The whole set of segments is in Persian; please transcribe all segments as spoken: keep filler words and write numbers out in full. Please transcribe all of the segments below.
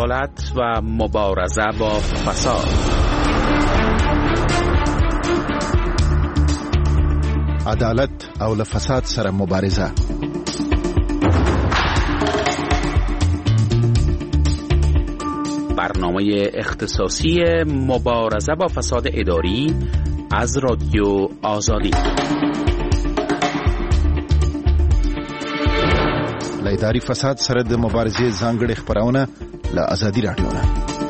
عدالت و مبارزه با فساد. عدالت او له فساد سره مبارزه. برنامه اختصاصی مبارزه با فساد اداری از رادیو آزادی. له اداري فساد سره د مبارزې ځانګړي خبرونه له آزادي رادیو نه.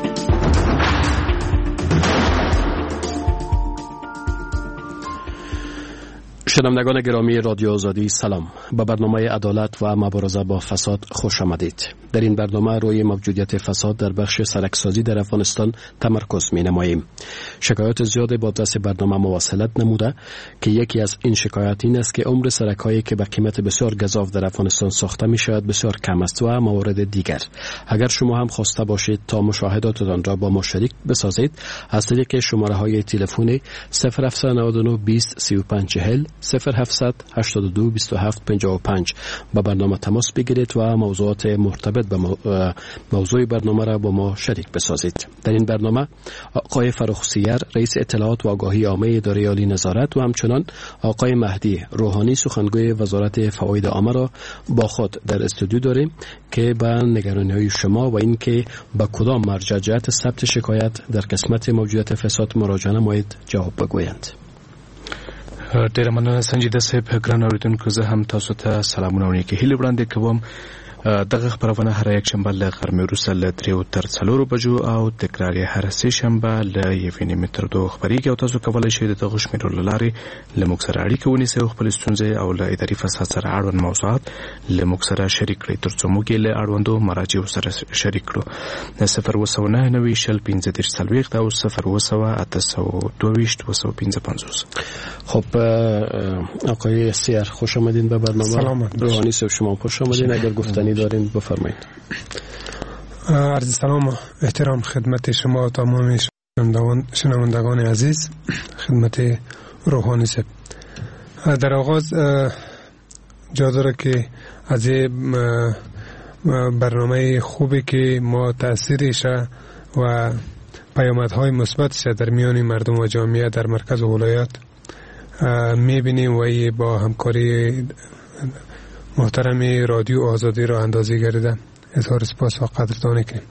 شنوندگان گرامی رادیو آزادی سلام. به برنامه عدالت و مبارزه با فساد خوش آمدید. در این برنامه روی موجودیت فساد در بخش سرکسازی در افغانستان تمرکز می نماییم. شکایات زیاد با دست برنامه مواصلت نموده که یکی از این شکایات این است که عمر سرک‌هایی که به قیمت بسیار گزاف در افغانستان ساخته می شود بسیار کم است و موارد دیگر. اگر شما هم خواسته باشید تا مشاهداتتان را با ما شریک بسازید، از طریق شماره های تلفن صفر هفت نه نه بیست سی و پنج چهل صفر هفتصد هشتاد و دو بیست و هفت پنجاه و پنج با برنامه تماس بگیرید و موضوعات مرتبط به موضوع برنامه را با ما شریک بسازید. در این برنامه آقای فرخ سیر رئیس اطلاعات و آگاهی عامه اداره عالی نظارت و همچنان آقای مهدی روحانی سخنگوی وزارت فواید عامه را با خود در استودیو داریم که به نگرانی‌های شما و اینکه به کدام مرجع جهت ثبت شکایت در قسمت موجودیت فساد مراجعه نمایید جواب بگویند. ډیره مننه سنجیده صاحب. ګران اوریدونکو، زه هم تاسو ته سلامونه او نیکې هیلې وړاندې کوم. دغه خبرونه هر یک شنبه له غرمې وروسته له درېو تر څلورو بجو او تکرار یې هر سه شنبه له یوې نیمې تر دوو خپرېږي او تاسو کولی شئ د دغو شمېرو له لارې له موږ سره اړیکه ونیسئ او خپلې ستونزې او له اداري فساد سره اړوند موضوعات له موږ سره شریک کړئ تر څو موږ یې له اړوندو مراجعو سره شریک کړو. صفر اووه سوه نهه نوي شل پنځه دېرش څلوېښت او صفر اووه سوه اته سوه دوهویشت اووه سوه پنځه پنځوس. خب آقای سیر خوش آمدین به برنامه. سلام. روحانی صاحب شما خوش آمدین. اگر گفتنی دارین بفرمایید. عرض سلام و احترام خدمت شما و تمام شنوندگان عزیز. خدمت روحانی صاحب، در آغاز جا داره که از برنامه خوبی که ما تأثیرش و پیامدهای مثبتش در میان مردم و جامعه در مرکز و ولایات میبینیم و با همکاری محترم رادیو آزادی را اندازه گردیده اظهار سپاس و قدردانی کنیم.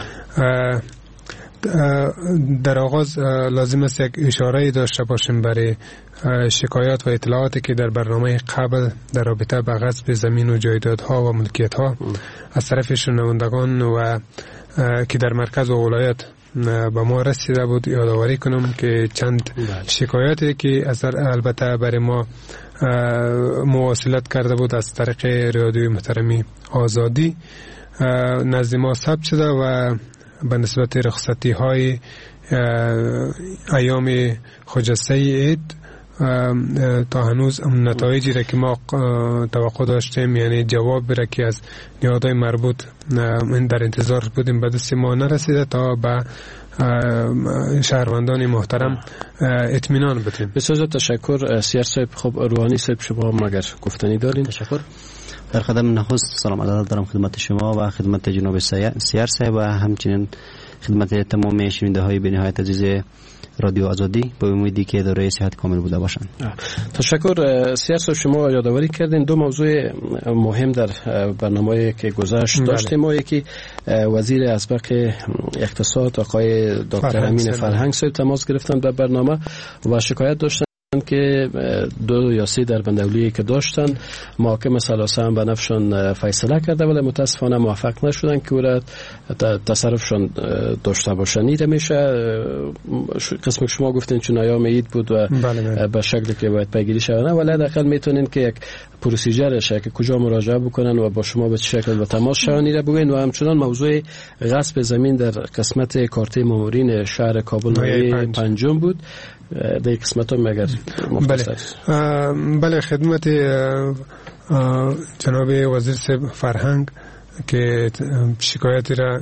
در آغاز لازم است یک اشاره داشته باشیم برای شکایات و اطلاعاتی که در برنامه قبل در رابطه با غصب زمین و جایدادها و ملکیت‌ها از طرف شنوندگان و که در مرکز و ولایت با ما رسیده بود یادآوری کنم که چند شکایاتی که از البته برای ما مواصلت کرده بود از طریق رادیوی محترمی آزادی نزد ما ثبت شده و به نسبت رخصتی های ایام خجسته عید تا هنوز نتایجی را که ما توقع داشتیم، یعنی جواب را که از نهادهای مربوط در انتظار بودیم به دست ما نرسیده تا به شهروندان محترم اطمینان بدیم. بسیار تشکر سیر صاحب. خب روحانی صاحب شما مگر گفتنی دارین؟ تشکر. در قدم نخست سلام علیکم دارم خدمت شما و خدمت جناب سیر صاحب و همچنین خدمت تمام شنونده های بی‌نهایت عزیز رادیو آزادی، با امیدی که دارای صحت کامل بوده باشند. تشکر. سیر صاحب شما یادآوری کردین دو موضوع مهم در برنامه‌ای که گذشت داشتیم. ما یکی وزیر اسبق اقتصاد آقای دکتر امین فرهنگ صاحب تماس گرفتن به برنامه و شکایت داشتن که دو یا سه دربندولی که داشتن محاکم ثلاثه هم به نفعشان فیصله کرده ولی متاسفانه موفق نشدن که او را تصرفشان داشته باشن. این میشه قسم شما گفتین چون ایام عید بود و به شکلی که باید پیگیری شود، ولی حداقل میتونین که یک پروسیجرش که کجا مراجعه بکنن و با شما به چه شکل و تماس شون را بگوین. و همچنان موضوع غصب زمین در قسمت کارته مامورین شهر کابل نایه پنجم بود. در قسمت هم اگر بله بله خدمت جناب وزیر صاحب فرهنگ که شکایتی را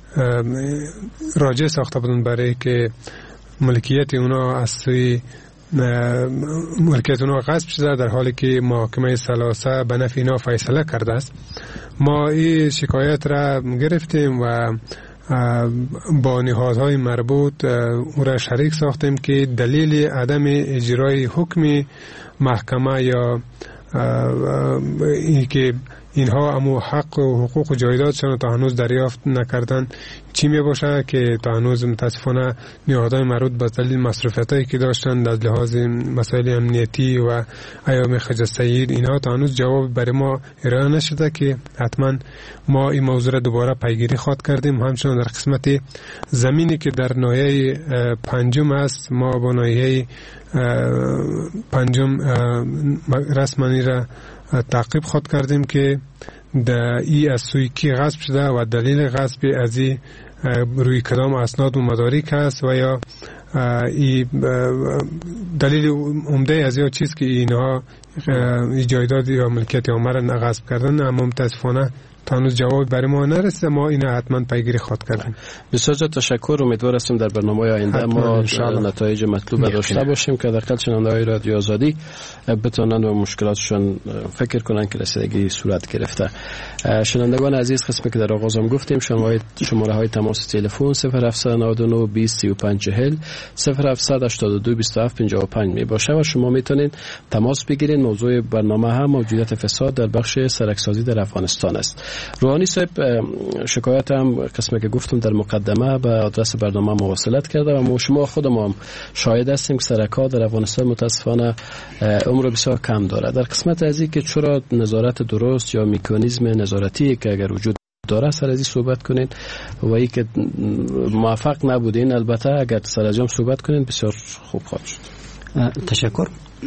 راجع ساخته بودن برای که ملکیت اونا از سوی ملکیت اونا غصب شده در حالی که محکمه ثلاثه به نفع اینا فیصله کرده است. ما این شکایت را گرفتیم و با نهادهای مربوط او را شریک ساختیم که دلیل عدم اجرای حکم محکمه یا این که اینها امو حق و حقوق و جایدادشان تا هنوز دریافت نکردن چی می باشه که تا هنوز متاسفانه نهادهای مربوط به دلیل مصروفیتایی که داشتن از لحاظ مسائل امنیتی و ایام خجستگی اینها تا هنوز جواب برای ما ارائه نشده که حتما ما این موضوع را دوباره پیگیری خواد کردیم. همچنان در قسمت زمینی که در ناحیه پنجم است ما با ناحیه پنجم رسمانی را تعقیب خود کردیم که در ای از سوی کی غصب شده و دلیل غصب از ای روی کدام اسناد و مدارک هست و یا ای دلیل عمده از یا چیز که اینها جایداد یا ملکیت عامه را غصب کردن، اما متاسفانه تا هنوز جواب برای ما نرسیده. ما اینا حتما پیگیری خواهد کردیم. بسیار زیاد تشکر. امیدوار هستیم در برنامه آینده ما نتایج مطلوب داشته باشیم که حداقل شنونده‌های رادیو آزادی بتونن و مشکلاتشون فکر کنن که رسیدگی صورت گرفته. شنوندگان عزیز، قسمی که در آغاز هم گفتیم شماره شماره های تماس تلفن صفر هفت نه نه بیست سی و پنج چهل صفر هفت هشتاد و دو بیست و هفت پنجاه و پنج می باشه و شما میتونید تماس بگیرید. موضوع برنامه هم موجودیت فساد در بخش سرکسازی در افغانستان است. روحانی صاحب، شکایت هم قسمی که گفتم در مقدمه به آدرس برنامه مواصلت کرده و ما شما خودمون هم شاهد هستیم که سرک‌ها در افغانستان متاسفانه عمر بسیار کم داره. در قسمت از این که چرا نظارت درست یا مکانیزم نظارتی که اگر وجود داره سر ازی صحبت کنین و ای که موفق نبودین البته اگر سر ازم صحبت کنین بسیار خوب خواهد شد. تشکر.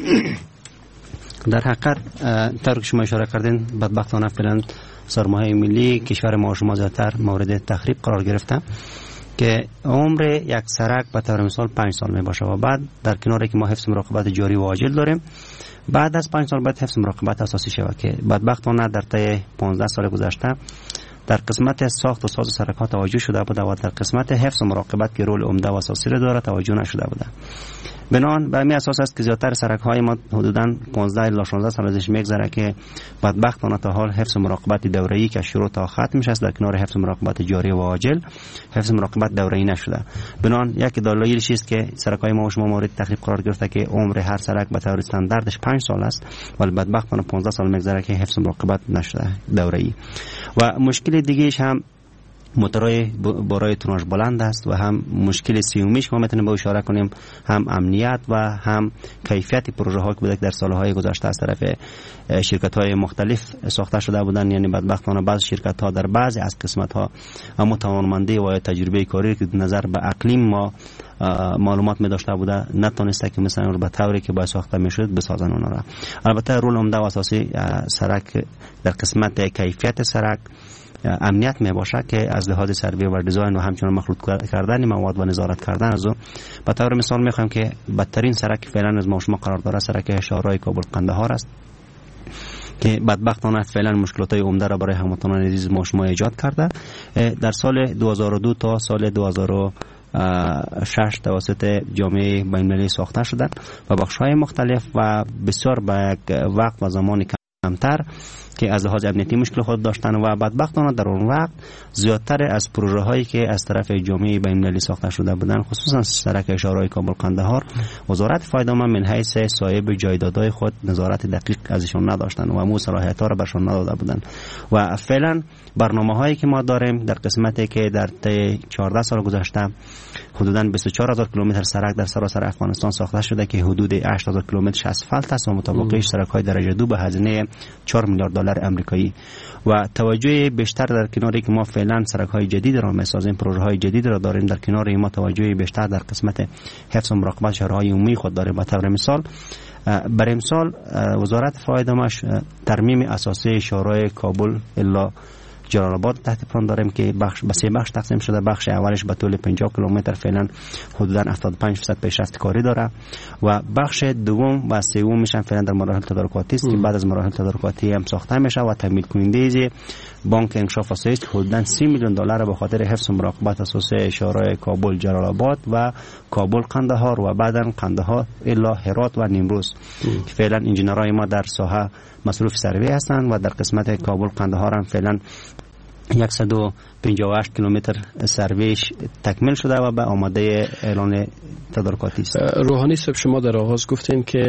در حقیقت طور که شما اشاره کردین بدبختانه فعلا سرمایه ملی کشور ما شما زیادتر مورد تخریب قرار گرفته که عمر یک سرک به طور مثال پنج سال می باشه و بعد در کناری که ما حفظ مراقبت جاری و عاجل داریم بعد از پنج سال بعد حفظ مراقبت اساسی شود که بدبختانه در طی پانزده سال گذشته در قسمت ساخت و ساز سرک ها توجه شده بوده و در قسمت حفظ و مراقبت که رول عمده و اساسی را داره توجه نشده بوده. بنان به همین اساس است که زیادتر سرک های ما حدوداً پانزده الی شانزده سال ازش میگذره که بدبختانه تا حال حفظ مراقبت دوره‌ای که شروع تا ختم میشه در کنار حفظ مراقبت جاری و عاجل حفظ مراقبت دوره‌ای نشده. بنان یک دلایلش است که سرک های ما و شما مورد تخریب قرار گرفته که عمر هر سرک به طور استانداردش پنج سال است ولی بدبختانه پانزده سال میگذره که حفظ مراقبت نشده دوره‌ای. و مشکل دیگه‌اش هم موتورهای بارای توناژ بلند است و هم مشکل سیومیش که ما میتونیم به اشاره کنیم هم امنیت و هم کیفیت پروژه ها که بوده در سالهای گذشته از طرف شرکت های مختلف ساخته شده بودن. یعنی بدبختانه بعض شرکت ها در بعضی از قسمت ها اما توانمندی و تجربه کاری که نظر به اقلیم ما معلومات می داشته بوده نتونسته که مثلا رو به طوری که باید ساخته میشد بسازن اونا را. البته رول عمده و اساسی سرک در قسمت کیفیت سرک امنیت می باشه که از لحاظ سروی و دیزاین و همچنان مخلوط کردن مواد و نظارت کردن از او. به طور مثال میخوایم که بدترین سرک فعلا از ما شما قرار داره سرک شاهراه کابل قندهار است که بدبختانه فعلا مشکلات عمده را برای هموطنان عزیز ما شما ایجاد کرده. در سال دو هزار و دو تا سال دو هزار و شش توسط جامعه بین‌المللی ساخته شدن و بخش‌های مختلف و بسیار به وقت و زمان کمتر که از لحاظ امنیتی مشکل خود داشتن و بدبختانه در اون وقت زیادتر از پروژه هایی که از طرف جامعه بین‌المللی ساخته شده بودن خصوصا سرک شاهراه کابل قندهار وزارت فایده‌مند من حیث صاحب جایدادهای خود نظارت دقیق ازشون نداشتن و مو صلاحیت‌ها را برشون نداده بودن و فعلا برنامه هایی که ما داریم در قسمتی که در طی چهارده سال گذشته حدوداً بیست و چهار هزار کیلومتر سرک در سراسر افغانستان ساخته شده که حدود هشت هزار کیلومترش اسفالت است و مطابقش سرک‌های درجه دو به هزینه چهار میلیارد دلار آمریکایی و توجه بیشتر در کناری که ما فعلا سرک‌های جدید را می‌سازیم پروژه‌های جدید را داریم در کنار ما توجه بیشتر در قسمت حفظ و مراقبت شهرهای عمومی خود داریم. به طور مثال برای امسال وزارت فایده‌مش ترمیم اساسی شهرهای کابل الا جلال آباد تحت پلان داریم که بخش به سه بخش تقسیم شده. بخش اولش به طول پنجاه کیلومتر فعلا حدوداً هفتاد و پنج درصد پیشرفت کاری داره و بخش دوم و سومش هم فعلا در مراحل تدارکاتی است که بعد از مراحل تدارکاتی هم ساخته میشه و تکمیل کننده بانک انکشاف است حدوداً سی میلیون دلار به خاطر حفظ و مراقبت اساسی شهرهای کابل جلال آباد و کابل قندهار و بعداً قندهار الا هرات و نیمروز که فعلا انجینرهای ما در ساحه مصروف سروی هستند و در قسمت کابل قندهار هم فعلا صد و پنجاه و هشت کیلومتر سرویش تکمیل شده و به آماده اعلان تدارکاتی است. روحانی صاحب، شما در آغاز گفتین که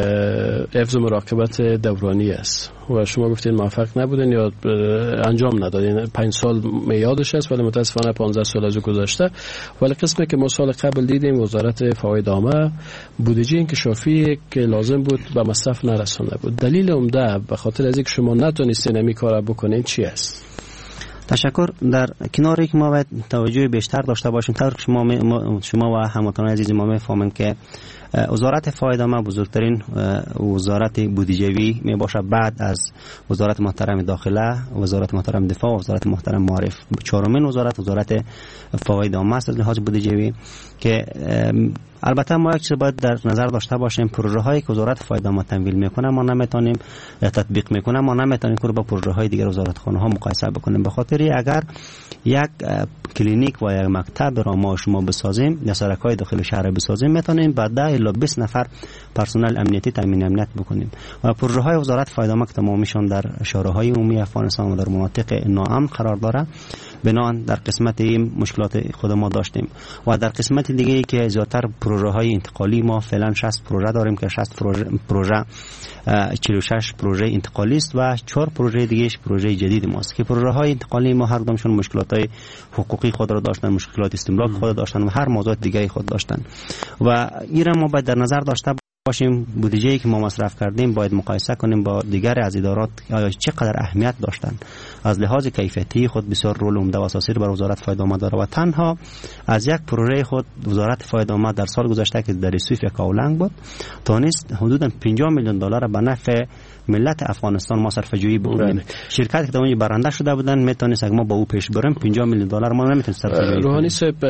حفظ مراقبت دورانی است و شما گفتین موفق نبودین یا انجام ندادین. پنج سال میادش است ولی متاسفانه پانزده سال از گذشته. ولی قسمی که ما سال قبل دیدیم وزارت فواید عامه بودجه انکشافی که لازم بود به مصرف نرسانده بود. دلیل عمده به خاطر از اینکه شما نتونستین این کارو بکنین چی است؟ تشکر. در کنار اینکه ما باید توجه بیشتر داشته باشیم، طور که شما شما و هموطنان عزیز ما میفهمند که وزارت فواید عامه بزرگترین وزارت بودجه‌ای می باشه بعد از وزارت محترم داخله، وزارت محترم دفاع و وزارت محترم معارف. چهارمین وزارت وزارت فواید عامه است از لحاظ بودجه‌ای که البته ما یک چیز باید در نظر داشته باشیم، پروژه هایی که وزارت فواید عامه تمویل میکنه ما نمیتونیم یا تطبیق میکنه ما نمیتونیم که با پروژه های دیگر وزارت خانه ها مقایسه بکنیم. به خاطر اگر یک کلینیک و یک مکتب را ما شما بسازیم یا سرک‌های داخل شهر بسازیم میتونیم بعد ده الی بیست نفر پرسنل امنیتی تامین امنیت بکنیم. و پروژه های وزارت فواید عامه تمامیشان در شهرهای عمومی افغانستان و در مناطق ناامن قرار داره. بنابراین در قسمت این مشکلات خود ما داشتیم و در قسمت دیگه ای که زیادتر پروژه های انتقالی ما فعلا شصت پروژه داریم که شصت پروژه, پروژه چهل و شش پروژه انتقالی است و چهار پروژه دیگه پروژه جدید ماست که پروژه های انتقالی ما هر کدومشون مشکلات های حقوقی خود را داشتن، مشکلات استملاک خود داشتن و هر موضوع دیگه خود داشتن و این را ما باید در نظر داشته باشیم. بودجه‌ای که ما مصرف کردیم باید مقایسه کنیم با دیگر از ادارات آیا چقدر اهمیت داشتن. از لحاظ کیفیتی خود بسیار رول عمده و اساسی بر وزارت فواید عامه داره و تنها از یک پروژه خود وزارت فواید عامه در سال گذشته که در سویف یک اولنگ بود تونست حدود پنجاه میلیون دلار به نفع ملت افغانستان ما صرفه جویی بکنیم. شرکتی که اونجا برنده شده بودن میتونست اگه ما با او پیش بریم پنجاه میلیون دلار ما نمیتونیم صرفه جویی. روحانی صاحب،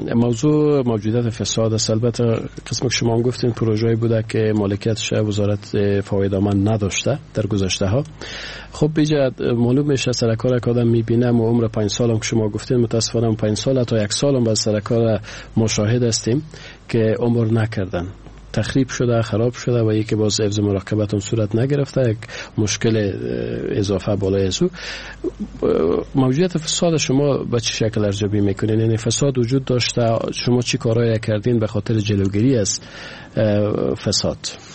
موضوع موجودیت فساد است. البته قسمی که شما گفتین پروژه‌ای بوده که مالکیتش وزارت فواید عامه نداشته در گذشته ها. خب بیجا معلوم میشه سرکار که آدم میبینه و عمر پنج سالم که شما گفتین متاسفانه پنج سال تا یک سالم با سرکار مشاهد هستیم که عمر نکردن، تخریب شده، خراب شده و یکی باز حفظ مراقبت هم صورت نگرفته، یک مشکل اضافه بالای ازو. موجودیت فساد شما به چه شکل ارزیابی میکنین؟ یعنی فساد وجود داشته، شما چی کارایی کردین به خاطر جلوگیری از فساد؟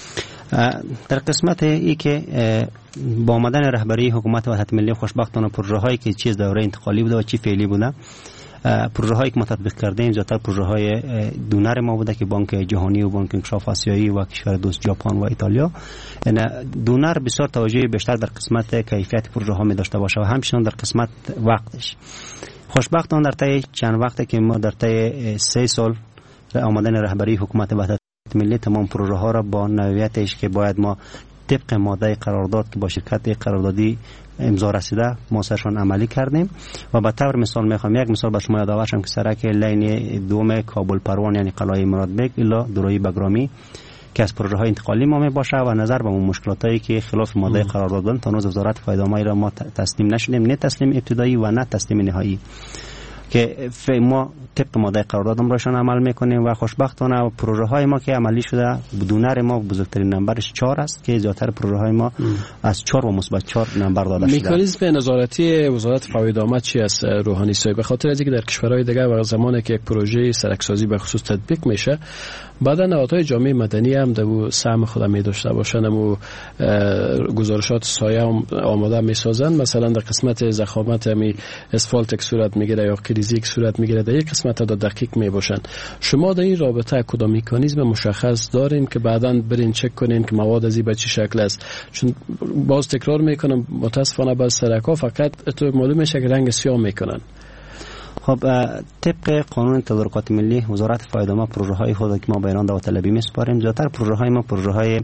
در قسمت ای که با آمدن رهبری حکومت وحدت ملی خوشبختانه پروژه هایی که چیز دوره انتقالی بوده و چی فعلی بوده، پروژه هایی که ما تطبیق کردیم زیادتر پروژه های دونر ما بوده که بانک جهانی و بانک انکشاف آسیایی و کشور دوست ژاپن و ایتالیا. یعنی دونر بسیار توجه بیشتر در قسمت کیفیت پروژه ها می داشته باشه و همچنین در قسمت وقتش. خوشبختانه در طی چند وقته که ما در طی سه سال آمدن رهبری حکومت وحدت ملی تمام پروژه ها را با نوعیتش که باید ما طبق ماده قرارداد که با شرکت قراردادی امضا رسیده ما سرشان عملی کردیم و به طور مثال میخوام یک مثال به شما یادآور شم که سرک لین دوم کابل پروان یعنی قلعه مرادبک الا دوروی بگرامی که از پروژه های انتقالی ما می باشه و نظر به اون مشکلاتایی که خلاف ماده قرارداد دادن تا نوز وزارت فواید عامه را ما تسلیم نشدیم، نه تسلیم ابتدایی و نه تسلیم نهایی که ما طبق ماده قراردادم راشون عمل میکنیم و خوشبختانه پروژه های ما که عملی شده دونر ما بزرگترین نمبرش چهار است که زیادتر پروژه های ما ام. از چهار و مثبت چهار نمبر داده شده. مکانیزم نظارتی وزارت فواید عامه چی است روحانی صاحب؟ به خاطر از اینکه در کشورهای دیگه و زمانی که یک پروژه سرکسازی به خصوص تطبیق میشه بعدا نهادهای جامعه مدنی هم در سهم خود می داشته باشن و گزارشات سایه هم آماده میسازن. مثلا در قسمت ضخامت می اسفالت یک صورت میگیره یا کریزی یک صورت میگیره در یک قسمت تا دقیق می باشن. شما در این رابطه کدام مکانیزم مشخص دارین که بعداً برین چک کنین که مواد از این به چه شکل است؟ چون باز تکرار میکنم متاسفانه باز سرکا فقط تو معلوم میشه که رنگ سیاه میکنن. خب طبق قانون تدارکات ملی وزارت فواید عامه پروژه های خود که ما به ایران داوطلبی میسپاریم زیادتر پروژه های ما پروژه های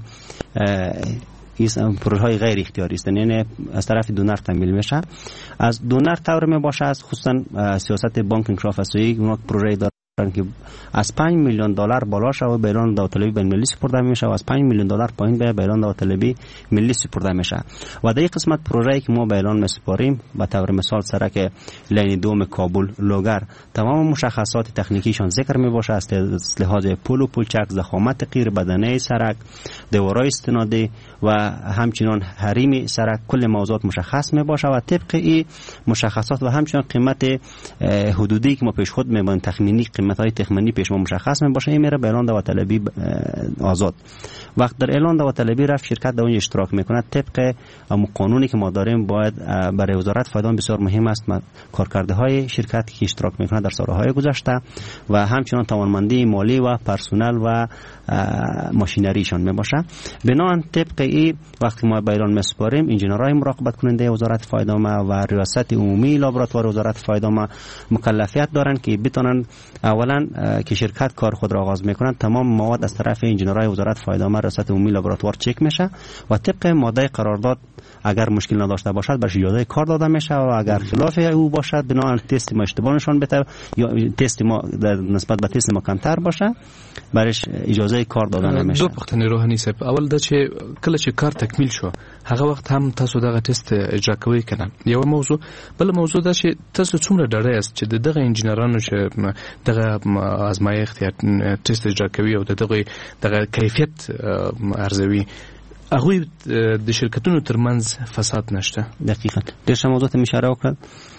پروژه های غیر اختیاری است، یعنی از طرف دونر تمویل میشه. از دونر طور می باشه از خصوصا سیاست بانک انکشاف آسیایی اون پروژه داره که از پنج میلیون دلار بالا شود به اعلان داوطلبی بین المللی سپرده میشه و از پنج میلیون دلار پایین به اعلان داوطلبی ملی سپرده میشه. و در این قسمت پروژه‌ای که ما به اعلان میسپاریم به طور مثال سرک لین دوم کابل لوگر تمام مشخصات تکنیکیشان ذکر می باشه، از لحاظ پل و پلچک، ضخامت غیر بدنه سرک، دیوارای استنادی و همچنین حریم سرک، کل موضوعات مشخص می باشه و طبق این مشخصات و همچنین قیمت حدودی که ما پیش خود میبینیم تخمینی قیمت های تخمینی پیش ما مشخص می باشه. این میره به اعلان داوطلبی آزاد. وقت در اعلان داوطلبی رفت شرکت در اون اشتراک میکنه، طبق قانونی که ما داریم باید برای وزارت فایده بسیار مهم است کارکرده های شرکت که اشتراک میکنه در سالهای گذشته و همچنین توانمندی مالی و پرسنل و ماشینریشان میباشه. بنابراین طبق این وقتی ما به اعلان میسپاریم انجینرهای مراقبت کننده وزارت فایده‌نامه و ریاست عمومی لابراتوار وزارت فایده‌نامه مکلفیت دارن که بتونن اولا که شرکت کار خود را آغاز میکنن تمام مواد از طرف انجینرهای وزارت فایده‌نامه ریاست عمومی لابراتوار چک میشه و طبق ماده قرارداد اگر مشکل نداشته باشد برش اجازه کار داده میشه و اگر خلاف او باشد بنابراین تست ما اشتباه نشان بده یا تست ما در نسبت به تست ما کمتر باشه برش اجازه کار داده نمیشه. دو پختنی روحانی صاحب، اول د چې کله چې کار تکمیل شو هغه وخت هم تاسو دغه تست اجرا کوي کنه. یو موضوع بل موضوع دا چې تاسو څومره ډاډه یاست چې دغه انجینرانو چې دغه ازمایښت یا تست اجرا کوي او دغه دغه کیفیت ارزوي هغه د شرکتونو ترمنځ فساد نشته؟ دقیقاً ډېر موضوع ته اشاره وکړه.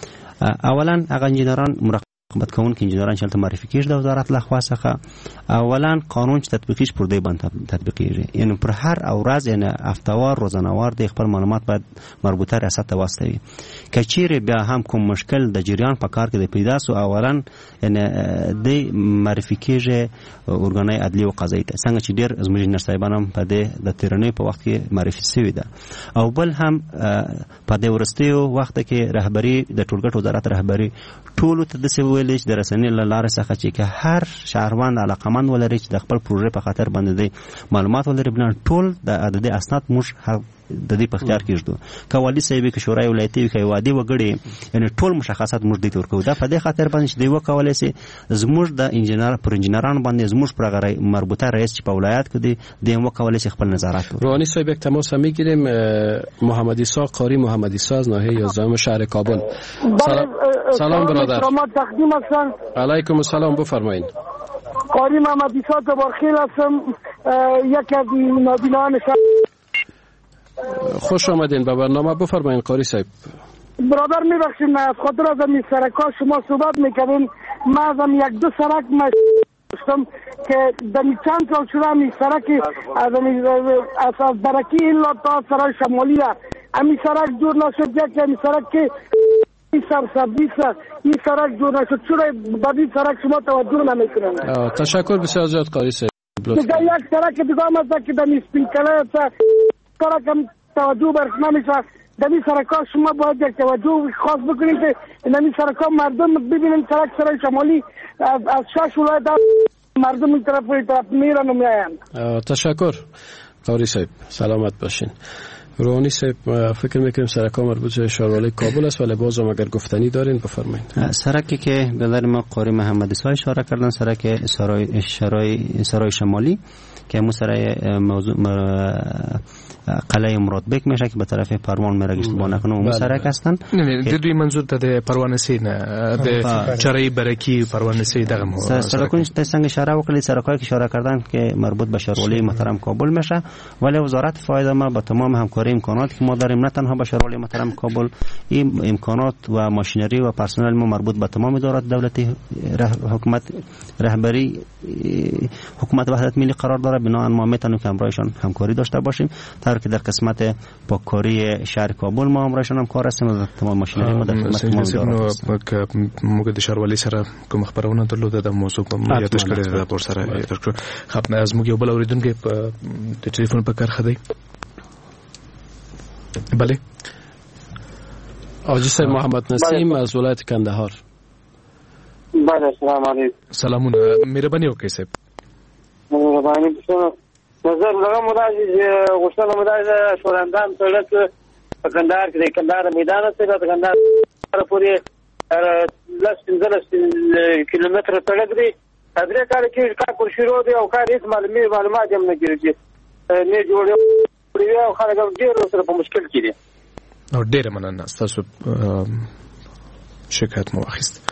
اولا هغه انجینران مراقبت کوونکي انجینران چې معرفي کیږي د وزارت لخوا څخه اولا قانون چې تطبیقیش پر دې باندې تطبیقیږي، یعنی پر هر ورځ یعنی هفتهوار روزانه‌وار د خپل معلومات باید مربوطه ریاست ته واستوي. که چیرې بیا هم کوم مشکل د جریان په کار کې د پیدا سو اولا یعنی د معرفي کیږي ارګاني عدلي او قضایي ته څنګه چې ډېر زموږ انجینر صاحبان هم په دې د تیرنې په وخت کې معرفي شوي ده. او بل هم په دې ورستیو وخت کې رهبری د ټولګټ وزارت رهبری ټول ته د سویل چې د رسنۍ له لارې څخه چې که هر شهروند علاقمند ولري چې د خپل پروژې په خاطر باندې معلومات ولري بلان ټول د عددي اسناد موږ د دې په اختیار کې ژدو. که والي صاحب کې شورای ولایتي کې وادي وګړي یعنی ټول مشخصات موږ دې ورکو. دا په دې خاطر باندې چې دی وکولای شي زموږ د انجینر پر انجینران باندې زموږ پر غړي مربوطه رئیس چې په ولایت کې دی د وکولای شي خپل نظارت وکړي. روحانی صاحب یک تماس میگیریم. محمد عیسی قاری محمد عیسی از ناحیه یازدهم شهر کابل. سلام سلام برادر. سلام تقدیم هستم. علیکم السلام بفرمایید. قاری محمد عیسی تبارخیل هستم، یک از نابینان شهر. خوش آمدین به برنامه. بفرمایید قاری صاحب. برادر میبخشید از خاطر از این سرکا شما صحبت میکنین. من از یک دو سرک مشتم که دمی چند سال شده همی سرک از از برکی الا تا سرای شمالی را همی سرک جور نشد. یک همی سرک که این سر سبزی سر این سرک جور نشد چرا بدی سرک شما توجه نمیکنن؟ تشکر بسیار زیاد قاری صاحب. دیگه یک سرک دیگه هم هست که دمی سپینکلر سرک هم توجه برش نمیشه. دمی سرکا شما باید یک توجه خاص بکنید که دمی سرکا مردم ببینن سرک سرای شمالی از شش ولایت مردم این طرف این طرف میرن و میاین. تشکر قاری صاحب، سلامت باشین. روحانی صاحب فکر میکنیم سرکا مربوط به شهروالی کابل است ولی باز هم اگر گفتنی دارین بفرمایید. سرکی که به نظر ما قاری محمد عیسی اشاره کردن سرک سرای سرای سرای شمالی که همون سرای موضوع قلعه مرادبک میشه که به طرف پروان میره اشتباه نکنم اون سرک هستن. نه نه دوی منظور د پروانسی نه د چرای برکی پروانسی دغه مو سرکونش ته څنګه اشاره وکړي سرکای که اشاره کردن که مربوط به شهروالی محترم کابل میشه ولی وزارت فایده‌نامه با تمام همکاری امکانات که ما داریم نه تنها به شهروالی محترم کابل این امکانات و ماشینری و پرسنل ما مربوط به تمام ادارات دولتی حکومت رهبری حکومت وحدت ملی قرار داره. بنابراین ما میتونیم که همراهشان همکاری داشته باشیم تا که در قسمت پاککاری شهر کابل ما همراهشان همکار هستیم و تمام ماشینری ما در خدمت ما ادارات که موږ د شهروالی سره کوم خبرونه درلوده د موضوع په یادش کړی د پور سره یاد کړو. خب از موږ یو بل اوریدونکو په ټلیفون په کار خدای. بله حاجی صاحب محمد نسیم از ولایت کندهار. بله سلام علیکم. سلامونه مهرباني وکړئ صاحب. مهرباني بسیار نظر لرم مراجع غوښتنه مو ده شورندان سړک په کندهار کې د کندهار میدان څخه د کندهار پورې لس پنځلس کیلومتره سړک دی درې کال کې کار پر شروع دی او کار هیڅ معلومي معلومات هم نه کیږي نه جوړي او خلک ډېر سره په مشکل کې دي. او ډېر مننه تاسو شکایت مو واخیست.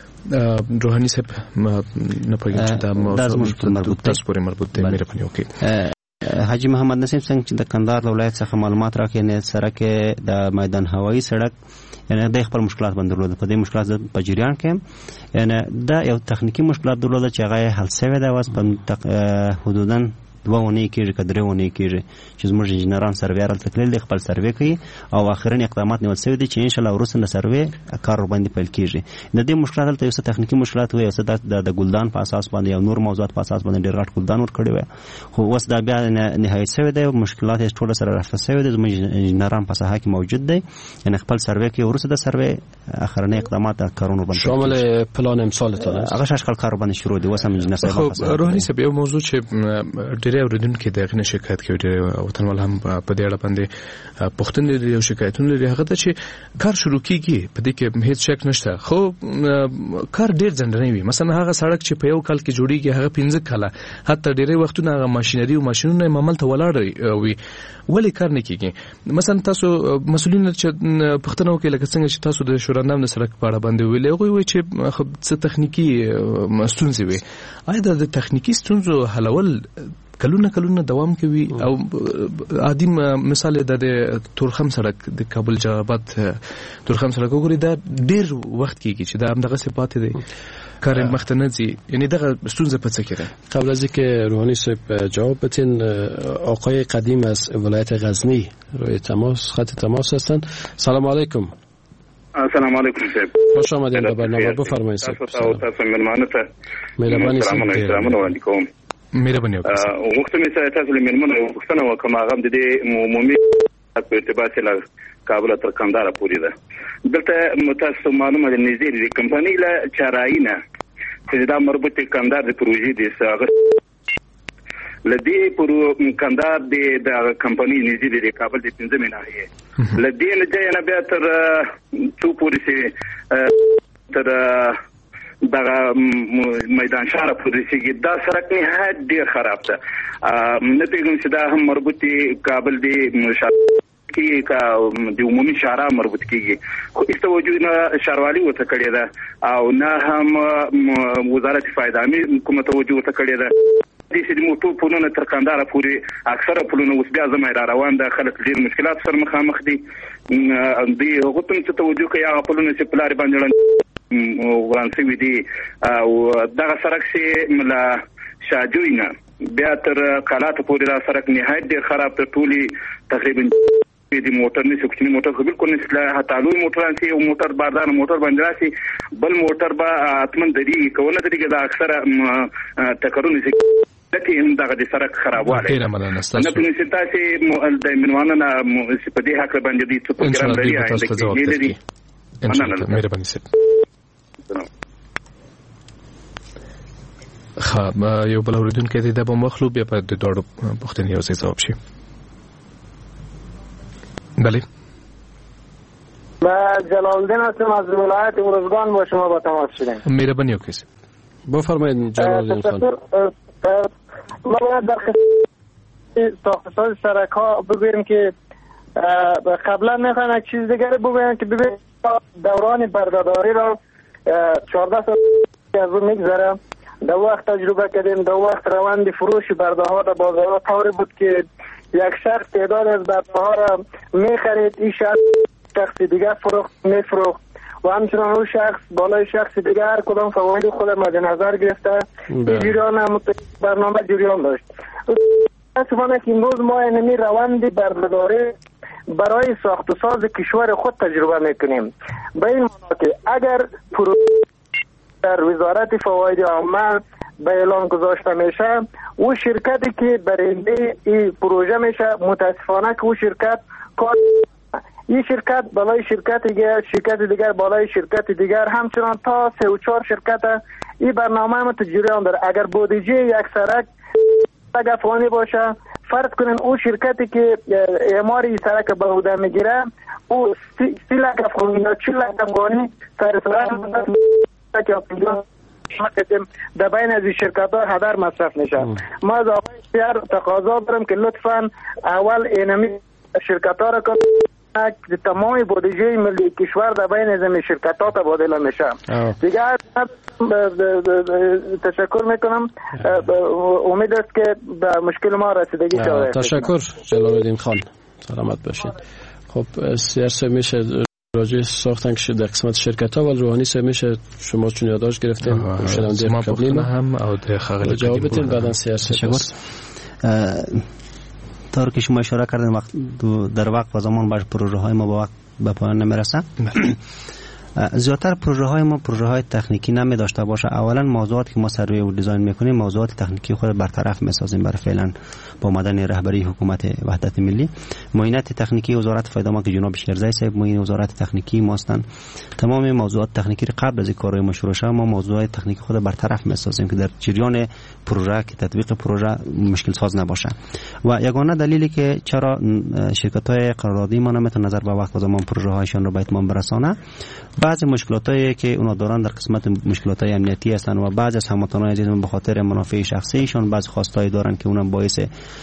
روحاني صاحب نه پوهیږم چې دا موضوع تاسو پورې مربوط دی. مهرباني وکړئ. حاجی محمد نسیم څنګه چې د کندهار د ولایت څخه معلومات راکړي نه سړک د میدان هوایی سړک یعنی د خپل مشکلات باندې درلود په دې مشکلات په جریان کې یعنی دا یو تخنیکی مشکلات درلود چې هغه حل شوی دی واس په حدوداً دوه ونې کېږي که درې ونې کېږي چې زموږ انجینران سرویر هلته تللي خپل سروې کوي او اخرین اقدامات نیول شوي دي چې انشاءالله وروسته د سروې کار ورباندې پیل کېږي. د دې مشکلات هلته یو څه تخنیکي مشکلات وي، یو څه د ګلدان په اساس باندې یو نور موضوعات په اساس باندې ډېر غټ ګلدان ورکړی وی، خو اوس دا بیا نهایت شوی دی، مشکلات یې ټوله سره رفع شوی دی، زموږ انجینران په ساحه کې موجود دی، یعنی خپل سروې کوي، وروسته د سروې اخرنۍ اقدامات کارونه باندې شامل پلان امسالتون است. هغه شاشکل کار باندې شروع دی. اوس هم انجینر صاحب خو روحاني صاحب یو موضوع چې ډېری اوریدونکي د هغې نه شکایت کوي، ډېری وطنوال هم په دې اړه باندې پوښتنې لري او شکایتونه لري، هغه ته چې کار شروع کېږي په دې کې هېڅ شک نشته، خو کار ډېر ځنډنی وي. مثلا هغه سړک چې په یو کال کې جوړېږي هغه پنځه کاله، حتی ډېری وختونه هغه ماشینري او ماشینونه یې همالته ولاړ وي، ولې کار نه کېږي؟ مثلا تاسو مسؤلین چې پوښتنه وکړئ لکه څنګه چې تاسو د شوراندام د سړک په اړه باندې ویلې، هغوی وایي چې څه تخنیکي ستونزې وي. آیا د تخنیکي ستونزو حلول کلونه کلونه دوام کوي؟ او عادي مثال د تورخم سړک د کابل جلال تورخم سړک وګورئ، دا ډېر وخت کېږي چې دا همدغسې پاتې دی، کار مخته نه ځي. یعنی دغه ستونزه په څه کې ده؟ قبل از اینکه روحانی صاحب جواب بدین، آقای قدیم از ولایت غزنی روی تماس خط تماس هستند. سلام علیکم. سلام علیکم صاحب، خوش آمدید به برنامه. بفرمایید صاحب. تاسو تاسو مېلمانه ته مهرباني سلام علیکم. مهرباني وکړئ. وخت مې سره تاسو له مېلمانه وختونه وکم، هغه د دې عمومي په ارتباط له کابل تر کندهار پورې ده. دلته متاسو معلومه ده نږدې د کمپنۍ له چارایینه چې دا مربوط کندهار د پروژې د ساغه لدی پر کندهار د د کمپنۍ نږدې د کابل د پنځه میناهي لدی نه ځای نه بیا تر څو پورې تر دغه میدان شهر پورې چې دا سړک نهایت ډېر خراب ده. نه پیغام چې دا هم مربوط کابل د کی کا د عمومي شارع مربوط کیږي، خو هیڅ توجه نه شاروالي وته کړی ده او نه هم وزارت فایدامي کومه توجه وته کړی ده. د دې د موټو پلونه تر کندهار پورې اکثره پلونه اوس بیا زموږ را روان ده، خلک ډېر مشکلات سره مخامخ دي. د هغو ته چې توجه کوي هغه پلونه چې په لارې باندې وران شوي دي، او دغه سړک چې ملا شاجوی نه بیا تر قلات پورې دا سړک نهایت ډېر خراب، تر ټولې تقریبا د موټر نه سکتنی موټر خو بالکل نشته، حتی لوی موټران چې یو موټر باردار موټر باندې راشي بل موټر به اتمن دري کوونه دري دا اکثره ټکرونه چې لکه دغه د سړک خرابواله ډېره مننه ستاسو. نه پوهېږم تاسې د مېلمانه نه په دې هکله باندې دوی څه پروګرام لري آینده کې لري؟ مننه. مهرباني صاحب. ښه، یو بل اورېدونکی دی، دا به مخلو بیا په د دواړو پوښتنې یو ځای ځواب شي. بله، من جلال الدین هستم از ولایت ارزگان، با شما با تماس شدیم. مهربانی وکړئ. بفرمایید جلال الدین خان. ما باید در ساخت‌ساز سرک ها بگوییم که قبلا میخوایم یک چیز دیگری بگوییم که ببینید دوران بردهداری را چهارده سال از اون میگذره. در وقت تجربه کردیم، در وقت روند فروش برده ها در بازار طوری بود که یک شخص تعداد از برده ها را میخرید، این شخص شخص دیگر فروخت میفروخت و همچنان اون شخص بالای شخص دیگر هر کدام فواید خود مد نظر گرفته. این جریان هم برنامه جریان داشت. اتفاقا که امروز ما اینمی روند بردهداری برای ساخت و ساز کشور خود تجربه میکنیم، به این معنی که اگر در وزارت فواید عامه به اعلان گذاشته میشه، او شرکتی که برنده این پروژه میشه متاسفانه که او شرکت کار این شرکت بالای شرکت دیگر، شرکت دیگر بالای شرکت دیگر، همچنان تا سه و چهار شرکت این برنامه هم جریان داره. اگر بودجه یک سرک یک افغانی باشه، فرض کنین او شرکتی که اعمار این سرک به عهده میگیره او سی, سی لک افغانی یا چهل لک افغانی سر سرک قسم در بین از شرکت ها هدر مصرف میشه. ما از آقای سیار تقاضا دارم که لطفا اول اینمی شرکت ها را که تمام بودجه ملی کشور در بین از شرکت ها تبادله میشه. دیگه تشکر میکنم. امید است که به مشکل ما رسیدگی شود. تشکر جلال الدین خان، سلامت باشید. خب سیاست میشه راجع ساختن که در قسمت شرکت ها و روحانی سه میشه شما چون یادداشت گرفتیم شنونده ما پختن هم او در خغل جواب بدین بعدن سیاست. تشکر. طور که شما اشاره کردین وقت در وقت و زمان باش پروژه های ما با وقت به پایان نمیرسه. زیادتر پروژه های ما پروژه های تکنیکی نمی داشته باشه. اولا موضوعاتی که ما سروی و دیزاین میکنیم موضوعات تکنیکی خود برطرف میسازیم. برای فعلا با آمدن رهبری حکومت وحدت ملی معاینت تکنیکی وزارت فایداما که جناب شیرزای صاحب معین وزارت تکنیکی ما هستند، تمام موضوعات تکنیکی قبل از کارهای مشروع شده ما موضوعات تکنیکی خود برطرف میسازیم که در جریان پروژه که تطبیق پروژه مشکل ساز نباشه. و یگانه دلیلی که چرا شرکت های قراردادی ما نمیتونه نظر به وقت و زمان پروژه هایشان رو به اتمام برسانه، بعضی مشکلاتایی که اونا دارن در قسمت مشکلات امنیتی هستن و بعضی از هموطنان عزیزمون به خاطر منافع شخصیشون بعضی خواستایی دارن که اونم باعث